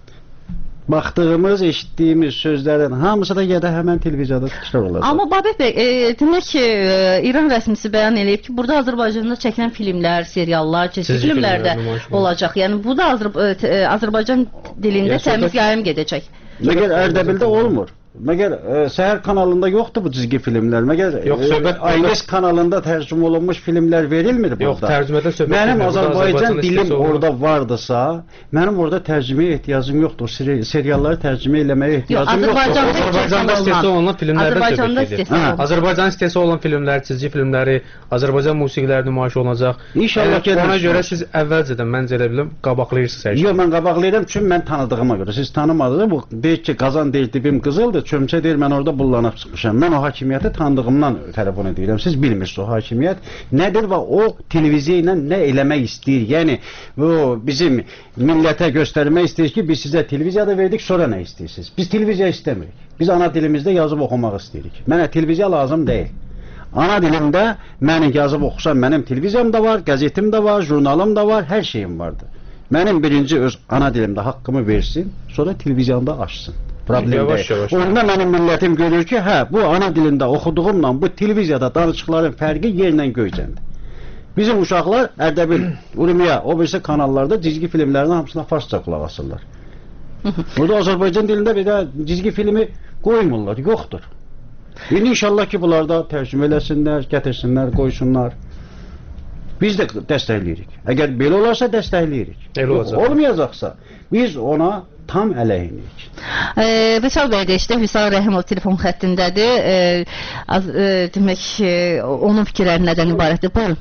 S1: baxdığımız, eşitdiyimiz sözlərin hamısı da ya da həmən televiziyada təkrar olacaq.
S2: Amma Babək bəy, e, demək ki, e, İran rəsmisi bəyan eləyib ki, burada Azərbaycanda çəkilən filmlər, seriallar, çeşitli filmlər də olacaq. Yəni bu da Azər e, Azərbaycan dilində təmiz yayım gedəcək.
S1: Məgər Ərdəbildə olmur. Məgər e, Səhər kanalında yoxdur bu cizgi filmlər. Məgər
S3: Yox, söhbət
S1: e, Aynes kanalında tərcümə olunmuş filmlər verilmir burada.
S3: Yox, tərcümədə söhbət.
S1: Mənim Azərbaycan dilim orada vardısa, mənim orada tərcüməyə ehtiyacım yoxdur. Seri serialları tərcümə eləməyə ehtiyacım
S2: yoxdur.
S3: Azərbaycanda istehsal olunan filmlərdən
S2: Azərbaycanda istehsal olunan.
S3: Azərbaycan istehsal olunan filmlər, çizgi filmləri, Azərbaycan musiqiləri nümayiş olunacaq.
S1: İnşallah
S3: yəni, ona görə siz əvvəlcədən məncə elə biləm qabaqlayırsınız hər şeyi.
S1: Yox, mən qabaqlayıram çünki mən tanıdığıma görə. Siz tanımadınız. Bu deyir ki, Qazan deyir dibim qızıldır, çömçə deyir mən orada bullanıb çıxmışam. Mən o hakimiyyəti tanıdığımdan telefon edirəm. Siz bilmirsiniz o hakimiyyət nədir və o televiziya ilə nə eləmək istəyir. Yəni o bizim millətə göstərmək istəyir ki, biz sizə televiziyada verdik, sonra nə istəyirsiniz? Biz televiziya istəmirik. Biz ana dilimizdə yazıb oxumaq istəyirik. Mənə televiziya lazım deyil. Ana dilimdə mənim yazıb oxusam, mənim televiziyam da var, qəzetim də var, jurnalım da var, hər şeyim vardır. Mənim birinci öz ana dilimdə haqqımı versin, sonra televiziyanda açsın. Problem deyil. Onda mənim millətim görür ki, hə, bu ana dilində oxuduğumla bu televiziyada danışıqların fərqi yerlə göycəndir. Bizim uşaqlar Ərdəbil, Urmiya, o birisi kanallarda cizgi filmlərinin hamısına farsça qulaq asırlar. Burada Azərbaycan dilində bir də cizgi filmi qoymurlar, yoxdur. İndi inşallah ki, bunlar da tərcümə eləsinlər, gətirsinlər, qoysunlar. Biz də dəstəkləyirik. Əgər belə olarsa dəstəkləyirik. Olmayacaqsa biz ona tam əleyhinəyik.
S2: E, Vüsal bəy də işte Vüsal Rəhimov telefon xəttindədir. E, az, e, demək e, onun fikirləri nədən ibarətdir? Buyurun.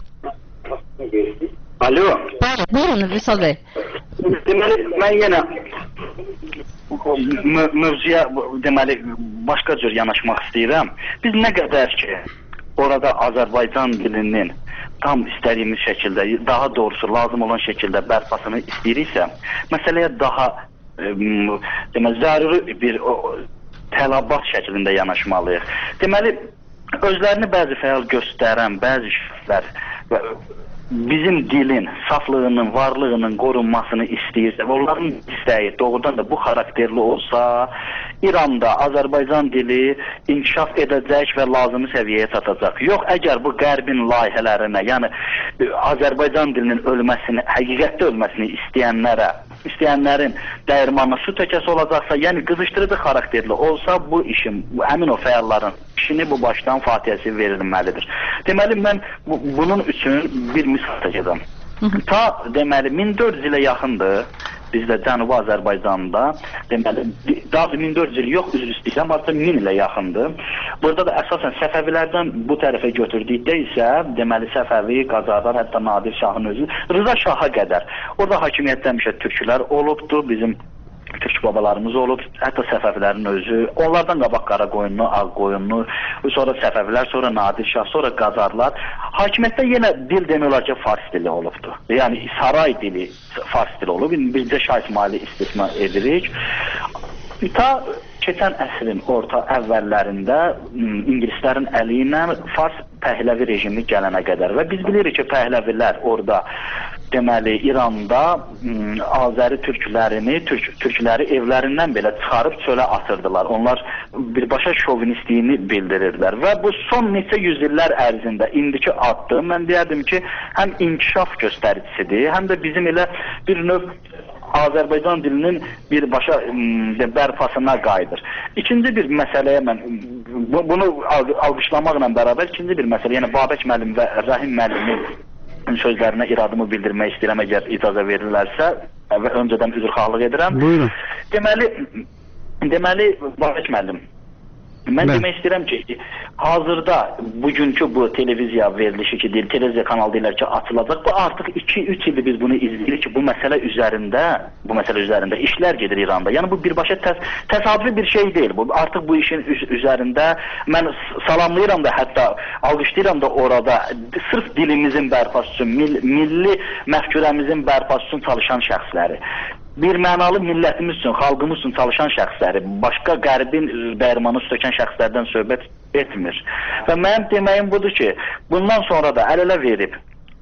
S6: Alo.
S2: Bəli, buyurun Vüsal bəy.
S6: Deməli, mən yenə mövzuya deməli başqa cür yanaşmaq istəyirəm. Biz nə qədər ki orada Azərbaycan dilinin tam istədiyimiz şəkildə, daha doğrusu lazım olan şəkildə bərpasını istəyiriksə, məsələyə daha e, deməli zəruri bir o, tələbat şəklində yanaşmalıyıq. Deməli, özlərini bəzi fəal göstərən bəzi şəxslər bizim dilin saflığının, varlığının qorunmasını istəyirsə, onların istəyi doğrudan da bu xarakterli olsa, İranda Azərbaycan dili inkişaf edəcək və lazımi səviyyəyə çatacaq. Yox, əgər bu qərbin layihələrinə, yəni Azərbaycan dilinin ölməsini, həqiqətdə ölməsini istəyənlərə, istəyənlərin dəyirmanına su tökəsi olacaqsa, yəni qızışdırıcı xarakterli olsa, bu işin, bu, həmin o fəalların işini bu başdan fatihəsi verilməlidir. Deməli, mən bu, bunun üçün bir misal çəkəcəm. Ta deməli min dörd yüz ilə yaxındır bizdə Cənubi Azərbaycanda deməli daha min dörd yüz il yox, üzr istəyirəm, artıq min ilə yaxındır. Burada da əsasən Səfəvilərdən bu tərəfə götürdükdə isə deməli Səfəvi, Qacarlar, hətta Nadir Şahın özü Rıza Şaha qədər. Orada hakimiyyətdə həmişə türklər olubdu, bizim türk babalarımız olub, hətta Səfəvilərin özü. Onlardan qabaq Qaraqoyunlu, Ağqoyunlu, sonra Səfəvilər, sonra Nadir Şah, sonra Qacarlar. Hakimiyyətdə yenə dil demək olar ki, fars dili olubdu. Yəni saray dili fars dili olub. Bizdə Şah İsmaili istisna edirik. Ta keçən əsrin orta əvvəllərində İngilislərin əli ilə Fars Pəhləvi rejimi gələnə qədər və biz bilirik ki, Pəhləvilər orada deməli İranda m, Azəri türklərini, türk, türkləri evlərindən belə çıxarıb çölə atırdılar. Onlar birbaşa şovinistliyini bildirirdilər və bu son neçə yüzillər ərzində indiki addım mən deyərdim ki, həm inkişaf göstəricisidir, həm də bizim elə bir növ Azərbaycan dilinin birbaşa bərpasına qayıdır. İkinci bir məsələyə mən bunu alqışlamaqla bərabər ikinci bir məsələ, yəni Babək müəllim və Rəhim müəllimin sözlərinə iradımı bildirmək istəyirəm, əgər icazə verirlərsə və öncədən üzrxahlıq edirəm.
S1: Buyurun.
S6: Deməli, deməli Babək müəllim, mən Mən. demək istəyirəm ki, hazırda bugünkü bu televiziya verilişi ki, deyil, televiziya kanalı deyirlər ki, açılacaq. Bu artıq iki üç ildir biz bunu izləyirik ki, bu məsələ üzərində, bu məsələ üzərində işlər gedir İranda. Yəni bu birbaşa təs təsadüfi bir şey deyil. Bu artıq bu işin üz üzərində mən salamlayıram da, hətta alqışlayıram da orada sırf dilimizin bərpası üçün, mil milli məfkürəmizin bərpası üçün çalışan şəxsləri, bir mənalı millətimiz üçün, xalqımız üçün çalışan şəxsləri, başqa qərbin dəyirmanı sökən şəxslərdən söhbət etmir. Və mənim deməyim budur ki, bundan sonra da əl-ələ verib,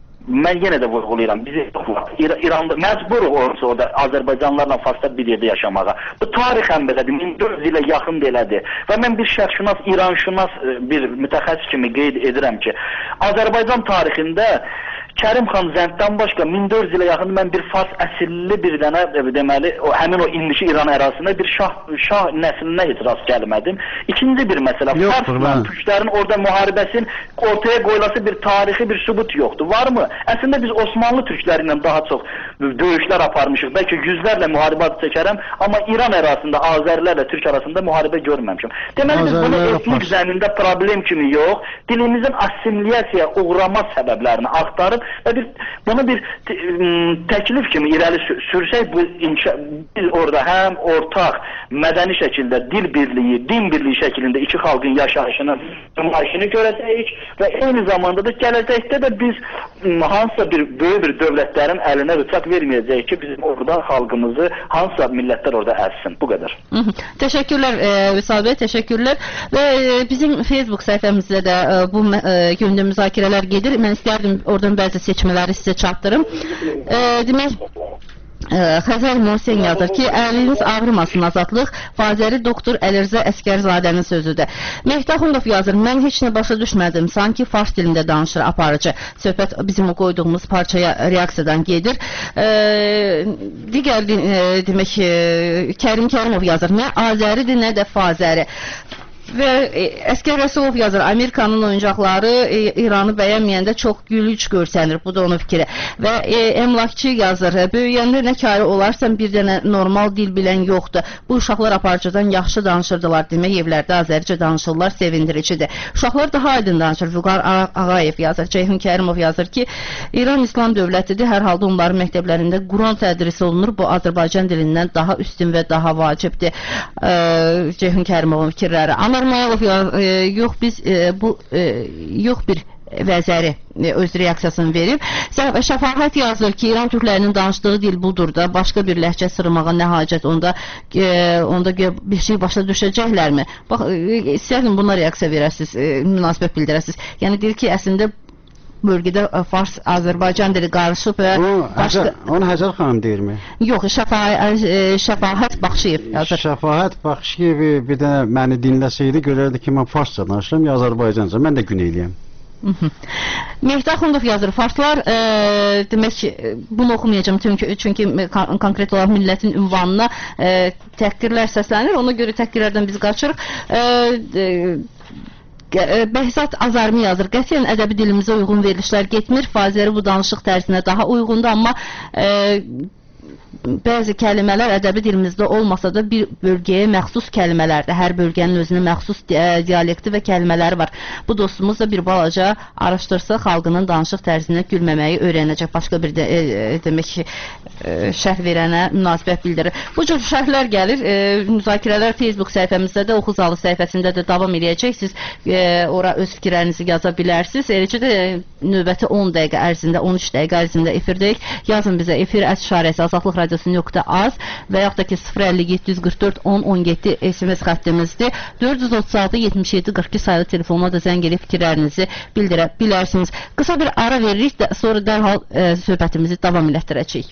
S6: mən yenə də vurğulayıram, bizi İr İranda məcbur olsa orada Azərbaycanlarla Farsda bir yerdə yaşamağa. Bu tarixən belədir, min dörd yüz ilə yaxın belədir. Və mən bir şərqşünas, İranşünas bir mütəxəssis kimi qeyd edirəm ki, Azərbaycan tarixində Kərim xan Zənddən başqa min dörd yüz ilə yaxın mən bir fars əsilli bir dənə deməli o həmin o indiki İran ərazisində bir şah şah nəslinə heç rast gəlmədim. İkinci bir məsələ, farsla türklərin orada müharibəsinin ortaya qoyulası bir tarixi bir sübut yoxdur. Varmı? Əslində biz Osmanlı türkləri ilə daha çox döyüşlər aparmışıq. Bəlkə yüzlərlə müharibə adı çəkərəm, amma İran ərazisində Azərilərlə türk arasında müharibə görməmişəm. Deməli biz bunu etnik zəmində problem kimi yox, dilimizin assimiliyasiyaya uğrama səbəblərini axtarıb və bir, bunu bir təklif kimi irəli sürsək, bu, biz orada həm ortaq mədəni şəkildə dil birliyi, din birliyi şəklində iki xalqın yaşayışının nümayişini görəcəyik və eyni zamanda da gələcəkdə də biz hansısa bir böyük bir dövlətlərin əlinə rıçaq verməyəcəyik ki, bizim orada xalqımızı hansısa millətlər orada əzsin. Bu qədər.
S2: Hı -hı. Təşəkkürlər e, Vüsal bəy, təşəkkürlər. Və e, bizim Facebook səhifəmizdə də e, bu e, gündə müzakirələr gedir. Mən istərdim oradan bəzi seçmələri sizə çatdırım. E, demək Xəzər Mohsen yazır ki, əliniz ağrımasın azadlıq, Fazəri doktor Əlirzə Əskərzadənin sözüdür. Mehtaxundov yazır, mən heç nə başa düşmədim, sanki fars dilində danışır aparıcı. Söhbət bizim o qoyduğumuz parçaya reaksiyadan gedir. E, digər e, demək e, Kərim Kərimov yazır, nə Azəridir, nə də Fazəri. Və e, Əskər Rəsulov yazır, Amerikanın oyuncaqları e, İranı bəyənməyəndə çox gülüc görsənir, bu da onun fikri. Və e, Emlakçı yazır, böyüyəndə nə karı olarsan bir dənə normal dil bilən yoxdur. Bu uşaqlar aparıcıdan yaxşı danışırdılar, demək evlərdə Azəricə danışırlar, sevindiricidir. Uşaqlar daha aydın danışır, Vüqar Ağayev yazır, Ceyhun Kərimov yazır ki, İran İslam dövlətidir, hər halda onların məktəblərində Quran tədris olunur, bu Azərbaycan dilindən daha üstün və daha vacibdir. E, Ceyhun Kərimovun fikirləri. Mayalov e, yox biz e, bu e, yox bir vəzəri e, öz reaksiyasını verib. Şəfahət yazır ki, İran türklərinin danışdığı dil budur da, başqa bir ləhcə sırmağa nə hacət, onda e, onda bir şey başa düşəcəklərmi? Bax, e, istərdim buna reaksiya verəsiniz, e, münasibət bildirəsiniz. Yəni deyir ki, əslində bölgədə Fars, Azərbaycan dili qarışıb və başqa...
S1: Onu Həzər xanım deyirmi?
S2: Yox, Şəfahət, Şəfahət Baxşıyev yazır.
S1: Şəfahət Baxşıyev bir də məni dinləsəydi, görərdi ki, mən farsca danışıram, ya Azərbaycanca, mən də gün eləyəm.
S2: Mehtaxundov yazır, farslar e, demək ki, bunu oxumayacağım çünki, çünki konkret olaraq millətin ünvanına e, təhqirlər səslənir, ona görə təhqirlərdən biz qaçırıq. E, e, Bəhzat Azarmi yazır, qətiyyən ədəbi dilimizə uyğun verilişlər getmir, Fazəri bu danışıq tərzinə daha uyğundur, amma e, bəzi kəlmələr ədəbi dilimizdə olmasa da bir bölgəyə məxsus kəlmələrdir. Hər bölgənin özünə məxsus dialekti və kəlmələri var. Bu dostumuz da bir balaca araşdırsa xalqının danışıq tərzinə gülməməyi öyrənəcək. Başqa bir də e, demək ki, e, şərh verənə münasibət bildirir. Bu cür şərhlər gəlir. E, müzakirələr Facebook səhifəmizdə də, Oxu Zalı səhifəsində də davam edəcək. Siz e, ora öz fikirlərinizi yaza bilərsiniz. Eləcə də növbəti on dəqiqə ərzində, on üç dəqiqə ərzində efirdəyik. Yazın bizə efir ət işarəsi azadlıq radiosu nöqtə az və yaxud da ki sıfır əlli yeddi yüz qırx dörd on on yeddi S M S xəttimizdir. dörd yüz otuz altı yetmiş yeddi qırx iki sayılı telefonuna da zəng edib fikirlərinizi bildirə bilərsiniz. Qısa bir ara veririk də sonra dərhal e, söhbətimizi davam elətdirəcəyik.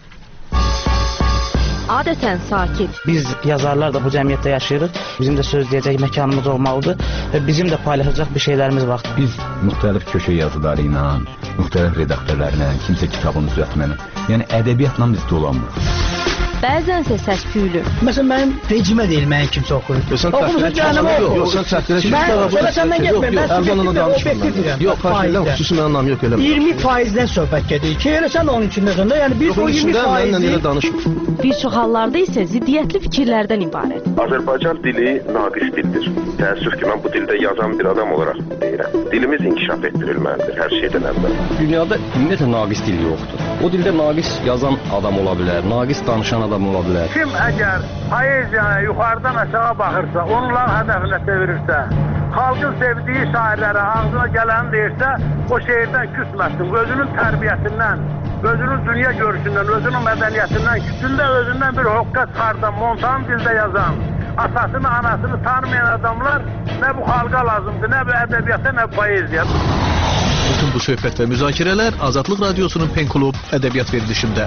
S8: Adətən sakit.
S9: Biz yazarlar da bu cəmiyyətdə yaşayırıq. Bizim də söz deyəcək məkanımız olmalıdır və bizim də paylaşacaq bir şeylərimiz var.
S10: Biz müxtəlif köşə yazıları ilə, müxtəlif redaktörlərlə, kimsə kitabın düzəltməni, yəni ədəbiyyatla biz dolanmırıq.
S8: Bəzənsə səs-küylü.
S11: Məsələn, mənim vecimə deyil, mənim kimsə oxuyur. Oxumusun cəhənnəmə oxuyur.
S12: Yox, sən çəkdirə çıxır.
S11: Mən belə səndən getməyim, mən subjektiv obyektivdirəm.
S12: Yox, xarşıyla xüsusi mənim anlam yox, eləmə.
S11: iyirmi faizdən söhbət gedir ki, elə sən onun içində zəndə, yəni biz o iyirmi faizi...
S8: Bir çox hallarda isə ziddiyyətli fikirlərdən ibarət.
S13: Azərbaycan dili naqis dildir. Təəssüf ki, mən bu dildə yazan bir adam olaraq deyirəm. Dilimiz inkişaf etdirilməlidir hər şeydən əvvəl.
S14: Dünyada ümumiyyətlə naqis dil yoxdur. O dildə naqis yazan adam ola bilər, naqis danışan adam ola bilər.
S15: Kim əgər poeziyaya yuxarıdan aşağı baxırsa, onların hədəfinə çevirirsə, xalqın sevdiyi şairlərə ağzına gələni deyirsə, o şeirdən küsməsin. Özünün tərbiyəsindən, özünün dünya görüşündən, özünün mədəniyyətindən, küsündə özündən bir hoqqa çıxardan, montan dildə yazan, atasını, anasını tanımayan adamlar nə bu xalqa lazımdır, nə bu ədəbiyyata, nə bu poeziya.
S12: Bütün bu söhbət və müzakirələr Azadlıq Radiosunun Pen Klub ədəbiyyat verilişində.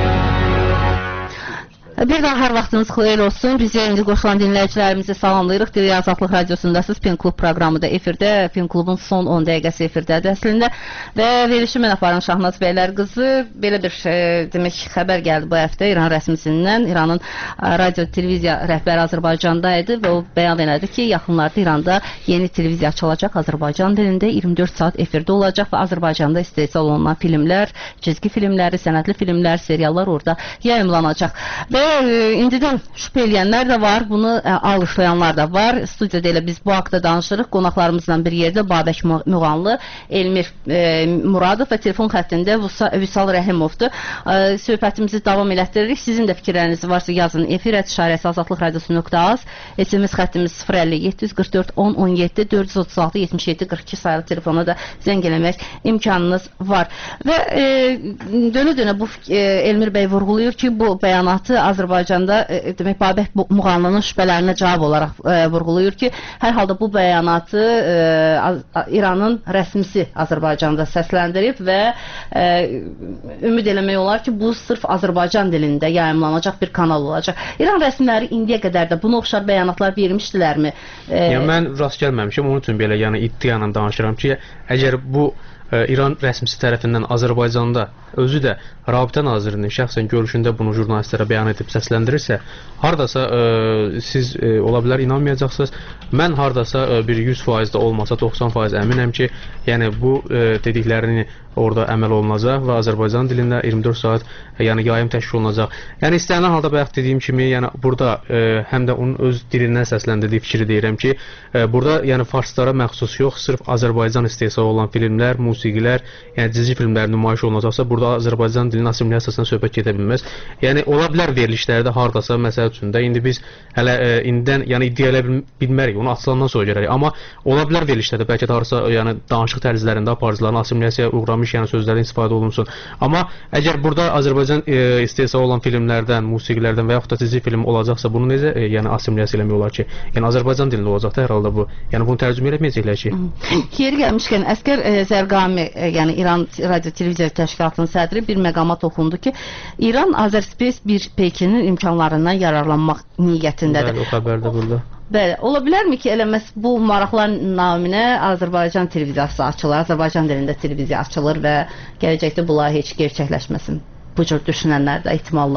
S2: Bir daha hər vaxtınız xeyir olsun. Biz yayıncı qoşulan dinləyicilərimizi salamlayırıq. Dili Azadlıq Radiosundasınız. Pen Klub proqramı da efirdə. Pen Klubun son on dəqiqəsi efirdədir əslində. Və verilişi mən aparan Şahnaz Bəylər qızı belə bir e, demək xəbər gəldi bu həftə İran rəsmisindən. İranın e, radio televiziya rəhbəri Azərbaycanda idi və o bəyan elədi ki, yaxınlarda İranda yeni televiziya açılacaq. Azərbaycan dilində iyirmi dörd saat efirdə olacaq və Azərbaycanda istehsal olunan filmlər, cizgi filmləri, sənədli filmlər, seriallar orada yayımlanacaq. Və indidən şübhə eləyənlər də var, bunu ə, alışlayanlar da var. Studiyada elə biz bu haqda danışırıq. Qonaqlarımızla bir yerdə Babək Muğanlı, Elmir e, Muradov və telefon xəttində Vüsal Rəhimovdur. E, söhbətimizi davam elətdiririk. Sizin də fikirləriniz varsa yazın. Efir ət işarəsi azadlıq radiosu nöqtə az. S M S xəttimiz sıfır əlli yeddi yüz qırx dörd on on yeddi dörd yüz otuz altı yetmiş yeddi qırx iki sayılı telefona da zəng eləmək imkanınız var. Və e, dönə-dönə bu e, Elmir bəy vurğulayır ki, bu bəyanatı Azərbaycanda e, demək Babək Muğanlının şübhələrinə cavab olaraq e, vurğulayır ki, hər halda bu bəyanatı e, İranın rəsmisi Azərbaycanda səsləndirib və e, ümid eləmək olar ki, bu sırf Azərbaycan dilində yayımlanacaq bir kanal olacaq. İran rəsmiləri indiyə qədər də buna oxşar bəyanatlar vermişdilərmi? E,
S3: yəni mən rast gəlməmişəm, onun üçün belə yəni iddiayla danışıram ki, əgər bu e, İran rəsmisi tərəfindən Azərbaycanda özü də Rabitə Nazirinin şəxsən görüşündə bunu jurnalistlərə bəyan edib səsləndirirsə, hardasa e, siz e, ola bilər inanmayacaqsınız. Mən hardasa e, bir yüz faiz də olmasa doxsan faiz əminəm ki, yəni bu e, dediklərini orada əməl olunacaq və Azərbaycan dilində iyirmi dörd saat e, yəni yayım təşkil olunacaq. Yəni istənilən halda bayaq dediyim kimi, yəni burada e, həm də onun öz dilindən səsləndirdiyi fikri deyirəm ki, e, burada yəni farslara məxsus yox, sırf Azərbaycan istehsal olan filmlər, musiqilər, yəni cizgi filmlər nümayiş olunacaqsa, burada Azərbaycan dilinin assimiliyasiyasından söhbət gedə bilməz. Yəni ola bilər verilişlərdə hardasa məsəl üçün də indi biz hələ e, indidən yəni iddia elə bilmərik, onu açılandan sonra görərik. Amma ola bilər verilişlərdə bəlkə də hardasa yəni danışıq tərzlərində aparıcıların assimiliyasiyaya uğramış yəni sözlərdən istifadə olunsun. Amma əgər burada Azərbaycan e, istehsal olan filmlərdən, musiqilərdən və yaxud da cizgi film olacaqsa, bunu necə e, yəni assimiliyasiya eləmək olar ki? Yəni Azərbaycan dilində olacaq da hər halda bu. Yəni bunu tərcümə etməyəcəklər ki.
S2: Yeri gəlmişkən Əskər e, Zərqami, e, yəni İran Radio Televiziya Təşkilatının sədri bir məqama toxundu ki, İran Azərspace bir Pekinin imkanlarından yararlanmaq niyyətindədir.
S3: Bəli, o xəbər də burada.
S2: Bəli, ola bilərmi ki, elə məhz bu maraqlar naminə Azərbaycan televiziyası açılır, Azərbaycan dilində televiziya açılır və gələcəkdə bunlar heç gerçəkləşməsin. Bu cür düşünənlər də ehtimallar.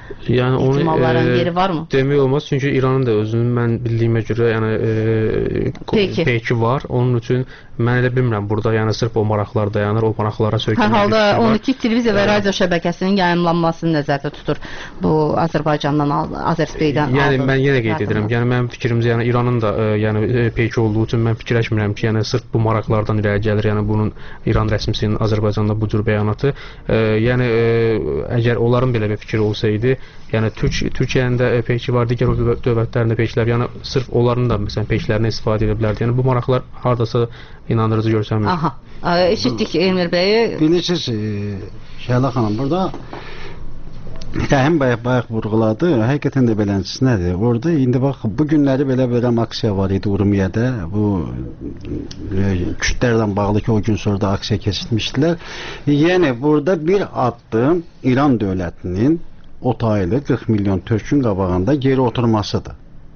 S3: Yəni onu
S2: ihtimalların yeri varmı?
S3: Demək olmaz, çünki İranın da özünün mən bildiyimə görə yəni e, peyki. peyki var. Onun üçün mən elə bilmirəm burada yəni sırf o maraqlar dayanır, o maraqlara söykənir.
S2: Hər halda on iki televiziya və radio şəbəkəsinin yayımlanmasını nəzərdə tutur bu Azərbaycandan, Azərbaycandan.
S3: Yəni mən yenə qeyd edirəm, yəni mənim fikrimcə yəni İranın da e, yəni peyki olduğu üçün mən fikirləşmirəm ki, yəni sırf bu maraqlardan irəli gəlir, yəni bunun İran rəsmisinin Azərbaycanda bu cür bəyanatı. E, yəni e, əgər onların belə bir fikri olsaydı, yəni Türk Türkiyənin də peyki var, digər dövlətlərin də peyklər, yəni sırf onların da məsələn peykilərindən istifadə edə bilərdi. Yəni bu maraqlar hardasa inandırıcı görsənmir.
S2: Aha. Eşitdik Elmir bəyi.
S1: Bilirsiniz, Şəhla xanım, burada Rəhim bəy bayaq vurğuladı. Həqiqətən də beləncəsi nədir? Orada indi bax bu günləri belə belə aksiya var idi Urmiyədə. Bu Kürdlərlə bağlı ki, o gün sonra da aksiya keçirmişdilər. Yəni burada bir addım İran dövlətinin otaylı qırx milyon türkün qabağında geri oturmasıdır.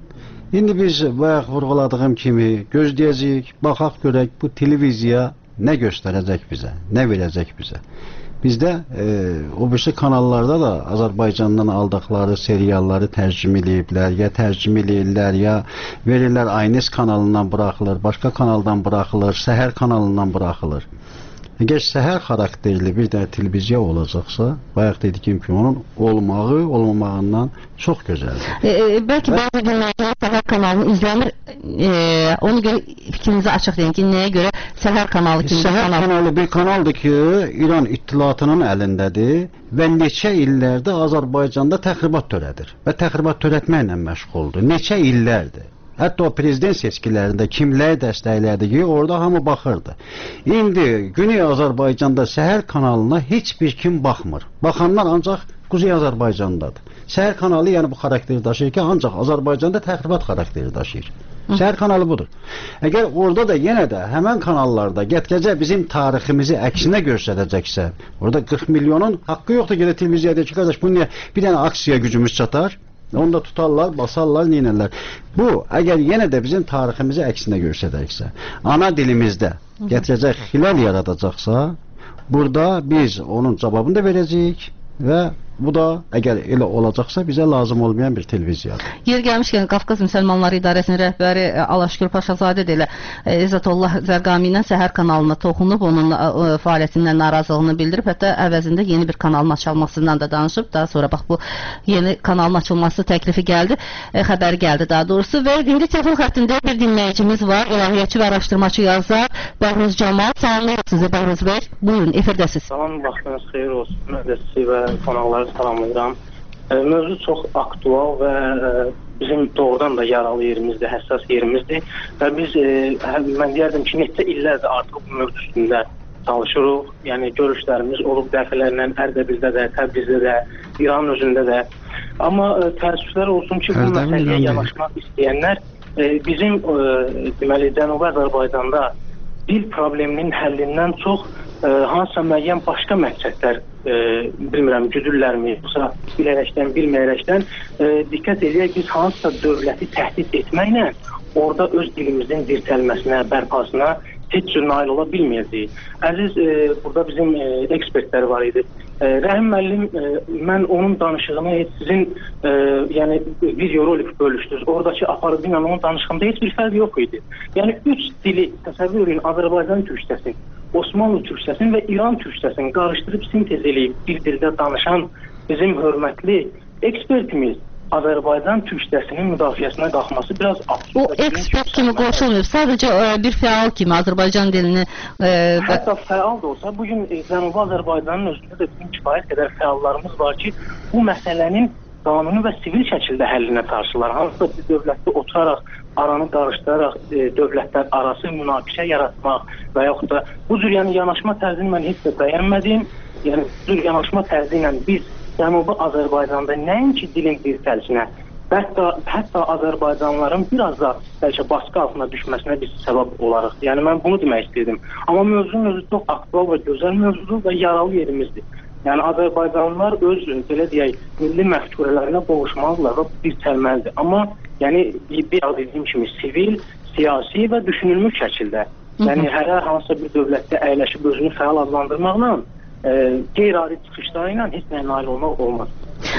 S1: İndi biz bayaq vurğuladığım kimi gözləyəcəyik, baxaq görək bu televiziya nə göstərəcək bizə, nə verəcək bizə. Bizdə e, o birisi kanallarda da Azərbaycandan aldıqları serialları tərcümə eləyiblər, ya tərcümə eləyirlər, ya verirlər Aynes kanalından buraxılır, başqa kanaldan buraxılır, Səhər kanalından buraxılır. Əgər səhər xarakterli bir dənə televiziya olacaqsa, bayaq dediyim kimi onun olmağı, olmamağından çox gözəldir.
S2: E, e, bəlkə və... bəzi günlərdə Səhər kanalını izlənir, e, onu görə fikrinizi açıq deyin ki, nəyə görə Səhər kanalı kimi
S1: Səhər
S2: kanal...
S1: kanalı bir kanaldır ki, İran ittilatının əlindədir və neçə illərdə Azərbaycanda təxribat törədir və təxribat törətməklə məşğuldur. Neçə illərdir. Hətta o prezident seçkilərində kimləri dəstəklədi ki, orada hamı baxırdı. İndi Güney Azərbaycanda Səhər kanalına heç bir kim baxmır. Baxanlar ancaq Quzey Azərbaycandadır. Səhər kanalı yəni bu xarakteri daşıyır ki, ancaq Azərbaycanda təxribat xarakteri daşıyır. Səhər kanalı budur. Əgər orada da yenə də həmən kanallarda get-gecə bizim tariximizi əksinə göstərəcəksə, orada qırx milyonun haqqı yoxdur ki, televiziyada ki, qardaş, bu niyə bir dənə aksiya gücümüz çatar? Onu da tutarlar, basarlar, neynərlər. Bu, əgər yenə də bizim tariximizi əksinə göstərəcəksə, ana dilimizdə gətirəcək xilal yaradacaqsa, burada biz onun cavabını da verəcəyik və bu da əgər elə olacaqsa bizə lazım olmayan bir televiziyadır.
S2: Yer gəlmişkən Qafqaz Müsəlmanları İdarəsinin rəhbəri Alaşgür Paşazadə də elə İzzətullah Zərqami ilə Səhər kanalına toxunub, onun fəaliyyətindən narazılığını bildirib, hətta əvəzində yeni bir kanalın açılmasından da danışıb. Daha sonra bax bu yeni kanalın açılması təklifi gəldi, xəbəri gəldi daha doğrusu və indi telefon xəttində bir dinləyicimiz var, ilahiyyatçı və araşdırmacı yazar Bəhruz Camal. Salamlayırıq sizə Bəhruz bəy. Buyurun, efirdəsiz.
S16: Salam, vaxtınız xeyir olsun. Məhdəsi və qonaqları salamlayıram. E, mövzu çox aktual və e, bizim doğrudan da yaralı yerimizdir, həssas yerimizdir və biz, e, mən deyərdim ki, neçə illərdir artıq bu mövzu üstündə çalışırıq. Yəni, görüşlərimiz olub dəfələrlə Ərdəbildə də, Təbrizdə də, İranın özündə də. Amma e, təəssüflər olsun ki, bu məsələyə yanaşmaq istəyənlər e, bizim, e, deməli, Cənubi Azərbaycanda dil probleminin həllindən çox e, hansısa müəyyən başqa məqsədlər e, bilmirəm, güdürlərmi, yoxsa bilərəkdən, bilməyərəkdən e, diqqət edək, biz hansısa dövləti təhdid etməklə orada öz dilimizin dirçəlməsinə, bərpasına heç cür nail ola bilməyəcəyik. Əziz, e, burada bizim e, ekspertlər var idi. E, Rəhim müəllim, e, mən onun danışığını heç sizin e, yəni videorolik bölüşdünüz. Oradakı aparıcı ilə onun danışığında heç bir fərq yox idi. Yəni üç dili təsəvvür edin, Azərbaycan türkçəsini, Osmanlı türkçəsini və İran türkçəsini qarışdırıb sintez eləyib bir dildə danışan bizim hörmətli ekspertimiz Azərbaycan türkçəsinin müdafiəsinə qalxması biraz absurd.
S2: O ekspert kimi qoşulmuyub, sadəcə e, bir fəal kimi Azərbaycan dilini... E,
S16: Hətta fəal da olsa, bugün e, Cənubi Azərbaycanın özündə də bizim kifayət qədər fəallarımız var ki, bu məsələnin qanuni və sivil şəkildə həllinə qarşılar. Hansısa bir dövlətdə oturaraq, aranı qarışdıraraq e, dövlətlər arası münaqişə yaratmaq və yaxud da bu cür yəni yanaşma tərzini mən heç də bəyənmədim. Yəni bu cür yanaşma tərzi ilə biz Cənubi Azərbaycanda nəinki dilin dirçəlişinə, hətta, hətta Azərbaycanlıların biraz da bəlkə baskı altına düşməsinə biz səbəb olarıq. Yəni mən bunu demək istəyirdim. Amma mövzunun özü çox aktual və gözəl mövzudur və yaralı yerimizdir. Yəni Azərbaycanlılar öz, belə deyək, milli məfkurələrinə boğuşmalıdırlar və dirçəlməlidir. Amma yəni bir dediyim kimi sivil, siyasi və düşünülmüş şəkildə. Yəni hər hansısa bir dövlətdə əyləşib özünü fəal adlandırmaqla E, qeyri-adi çıxışları ilə heç nəyə nail olmaq olmaz.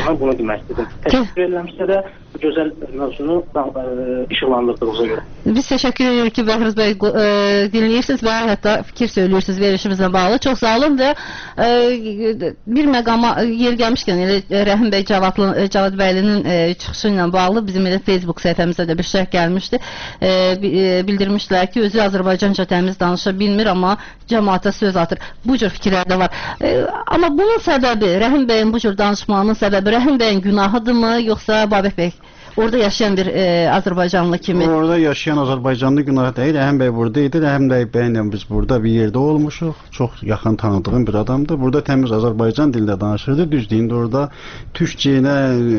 S16: Mən bunu demək istedim. Təşəkkür edirəm sizə də bu gözəl mövzunu işıqlandırdığınıza görə.
S2: Biz təşəkkür edirik ki, Bəhruz bəy e, dinləyirsiniz və hətta fikir söylüyorsunuz verilişimizlə bağlı. Çox sağ olun və e, bir məqama yer gəlmişkən elə Rəhim bəy Cavadlı, Cavad bəylinin e, çıxışı ilə bağlı bizim elə Facebook səhifəmizdə də bir şərh gəlmişdi. E, bildirmişdilər ki, özü Azərbaycanca təmiz danışa bilmir, amma cəmaata söz atır. Bu cür fikirlər də var. E, amma bunun səbəbi, Rəhim bəyin bu cür danışmağının səbəbi Rəhim bəyin günahıdırmı, yoxsa Babək bəy? Orada yaşayan bir e, Azərbaycanlı kimi.
S1: Orada yaşayan Azərbaycanlı günahı deyil. Rəhim bəy burada idi. Rəhim bəy bəylə biz burada bir yerdə olmuşuq. Çox yaxın tanıdığım bir adamdır. Burada təmiz Azərbaycan dilində danışırdı. Düzdür, orada türkçəyinə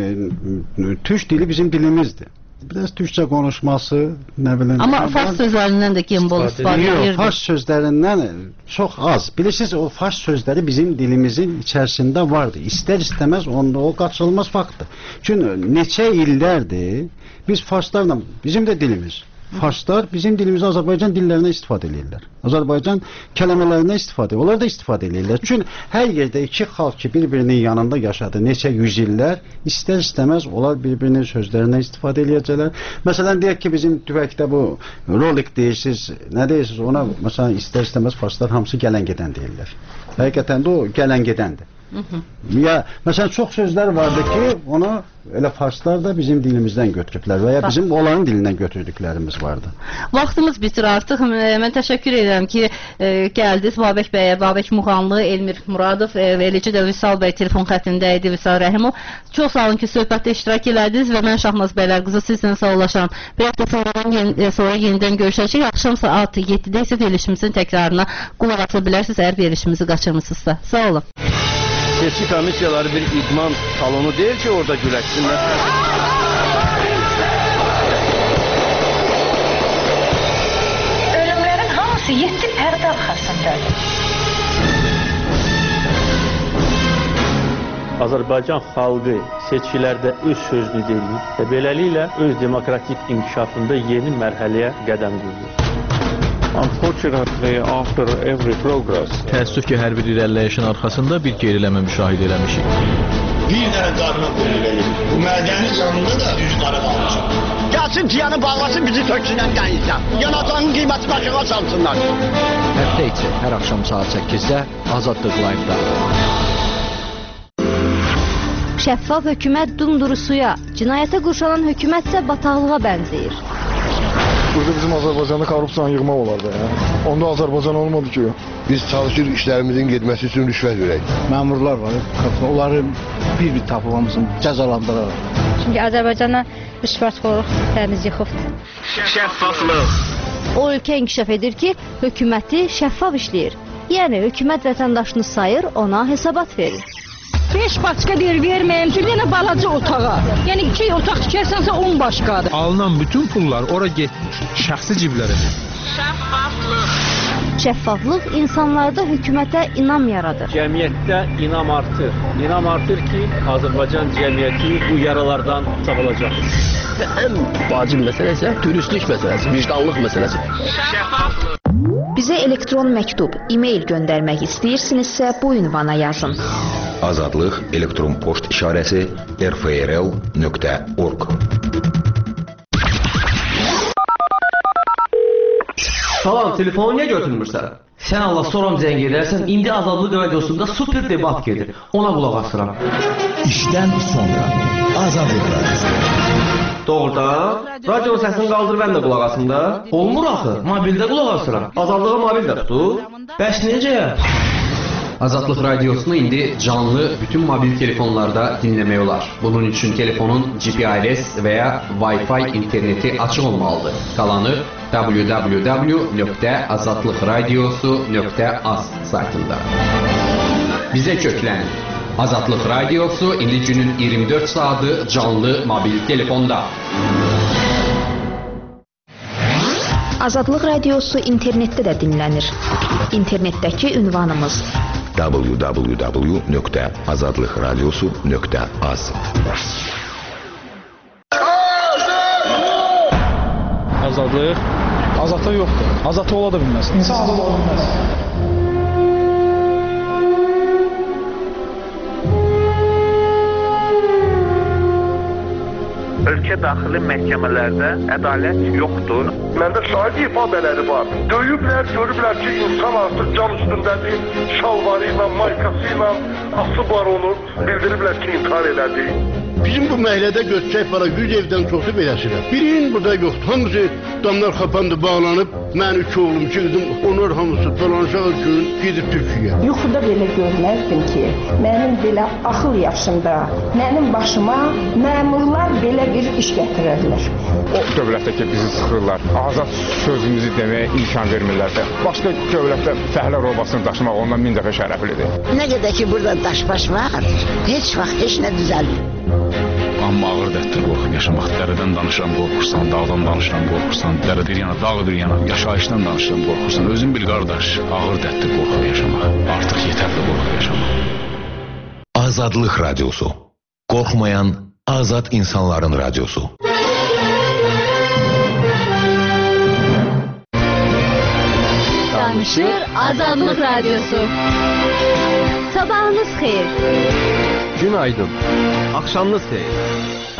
S1: türk dili bizim dilimizdir. Biraz türkçə konuşması, nə bilim.
S2: Amma fars sözlərindən də gembol istifadə edirdi.
S1: Yox, fars sözlərindən çox az. Bilirsiniz, o fars sözləri bizim dilimizin içərisində vardı. İstər-istəməz onda o qaçılmaz faktdır. Çünki neçə illərdir biz farslarla, bizim də dilimiz, farslar bizim dilimizi Azərbaycan dillərinə istifadə edirlər. Azərbaycan kəlmələrinə istifadə, onlar da istifadə edirlər. Çünki hər yerdə iki xalq ki, bir-birinin yanında yaşadı neçə yüz illər, istər-istəməz onlar bir-birinin sözlərinə istifadə edəcəklər. Məsələn, deyək ki, bizim tüvəkdə bu rolik deyirsiniz, nə deyirsiniz ona, məsələn, istər-istəməz farslar hamısı gələn-gedən deyirlər. Həqiqətən də o gələn-gedəndir. Ya, məsələn, çox sözlər vardı ki, onu elə farslar da bizim dilimizdən götürüblər və ya bizim onların dilindən götürdüklərimiz vardı.
S2: Vaxtımız bitir artıq. Mən təşəkkür edirəm ki, e, gəldiniz Babək bəyə, Babək Muğanlı, Elmir Muradov e, və eləcə də Vüsal bəy telefon xəttində idi, Vüsal Rəhimov. Çox sağ olun ki, söhbətdə iştirak elədiniz və mən Şahnaz bəylər qızı sizlə sağollaşıram. Bir həftə sonra, yeni, sonra yenidən görüşəcək. Axşam saat yeddidə isə verilişimizin təkrarına qulaq asa bilərsiniz, əgər verilişimizi qaçırmısınızsa. Sağ olun.
S17: Seçki komissiyaları bir idman salonu deyil ki, orada güləşsinlər.
S18: Ölümlərin hamısı yeddi pərdə arxasındadır.
S19: Azərbaycan xalqı seçkilərdə öz sözünü deyir və beləliklə öz demokratik inkişafında yeni mərhələyə qədəm qoyur.
S20: Unfortunately, after every progress,
S12: təəssüf ki, hər bir irəliləyişin arxasında bir geriləmə müşahidə eləmişik.
S21: Bir dənə qarına qoyulur. Bu mədəni canında da düz qara qalmışıq. Gəlsin ciyanı bağlasın, bizi töksünən dəyilsən. Yanatanın qiyməti başına çalsınlar.
S22: Həftə içi, hər axşam saat səkkizdə Azadlıq Live-da.
S23: Şəffaf hökumət dumduru suya, cinayətə qurşanan hökumətsə bataqlığa bənzəyir.
S24: Burada bizim Azərbaycanda korrupsiyanı yığmaq olardı. Ya. Onda Azərbaycan olmadı ki.
S25: Biz çalışır işlərimizin getməsi üçün rüşvət verək.
S11: Məmurlar var, onları bir-bir tapılmamızın cəzalandıraraq.
S26: Çünki Azərbaycana rüşvətxorluq təmiz yıxıbdır.
S21: Şəffaflıq.
S23: O ölkə inkişaf edir ki, hökuməti şəffaf işləyir. Yəni hökumət vətəndaşını sayır, ona hesabat verir.
S27: beş başqa deyir verməyim ki, yenə balaca otağa. Yəni iki otaq tikərsənsə on başqadır.
S28: Alınan bütün pullar ora getmiş, şəxsi ciblərə.
S23: Şəffaflıq. Şəffaflıq insanlarda hökumətə inam yaradır.
S19: Cəmiyyətdə inam artır. İnam artır ki, Azərbaycan cəmiyyəti bu yaralardan sağalacaq.
S17: Və ən vacib məsələ isə dürüstlük məsələsi, vicdanlıq məsələsi.
S23: Şəffaflıq. Bizə elektron məktub, e-mail göndərmək istəyirsinizsə bu ünvana yazın.
S10: Azadlıq elektron poçt işarəsi r f r l nöqtə org.
S29: Salam, telefonu niyə götürmürsən? Sən Allah soram zəng edərsən, indi Azadlıq radiosunda super debat gedir. Ona qulaq asıram.
S30: İşdən sonra Azadlıq radiosu.
S29: Doğrudan, radionun səsini qaldır, mən də qulaq asım da. Olmur axı, mobildə qulaq asıram. Azadlığı mobildə tutur. Bəs necə?
S31: Azadlıq radiosunu indi canlı bütün mobil telefonlarda dinləmək olar. Bunun üçün telefonun G P R S və ya Wi-Fi interneti açıq olmalıdır. Qalanı w w w nöqtə azadlıqradiosu nöqtə az saytında. Bizə köklənin. Azadlıq radiosu indi günün iyirmi dörd saatı canlı mobil telefonda.
S23: Azadlıq radiosu internetdə də dinlənir. İnternetdəki ünvanımız
S10: w w w nöqtə azadlıqradiosu nöqtə az.
S24: Azadlıq? Azadlıq yoxdur. Azadlıq ola da bilməz. İnsan azad ola bilməz.
S3: ölkə daxili məhkəmələrdə ədalət yoxdur.
S4: Məndə şahid ifadeləri var. Döyüblər, görüblər ki, insan artıq can üstündədir, şalvarı ilə, maykası ilə asıb var onu, bildiriblər ki, intihar elədi.
S25: Bizim bu məhəllədə göçək para yüz evdən çoxu beləsidir. Birinin burada yoxdur. Hamısı damlar xapandı, bağlanıb. Mən üç oğlum, iki qızım, onlar hamısı dolanışaq üçün gedib Türkiyəyə.
S5: Yuxuda belə görməzdim ki, mənim belə axıl yaşımda, mənim başıma məmurlar belə bir iş gətirərlər.
S6: O dövlətdəki bizi sıxırlar, azad sözümüzü deməyə imkan vermirlər. Başqa dövlətdə fəhlər obasını daşımaq ondan min dəfə şərəflidir.
S7: Nə qədər ki, burada daşbaş var, heç vaxt heç nə düzəlmir.
S8: Amma ağır dətdir qorxub yaşamaq. Dərədən danışıram, qorxursan, dağdan danışıram, qorxursan, dərə bir yana, dağ bir yana, yaşayışdan danışıram, qorxursan. Özün bil qardaş, ağır dətdir qorxub yaşamaq. Artıq yetərli qorxub yaşamaq.
S30: Azadlıq Radyosu. Qorxmayan azad insanların radyosu.
S23: Danışır Azadlıq Radyosu. Sabahınız xeyir.
S29: Günaydın. Akşamınız xeyir.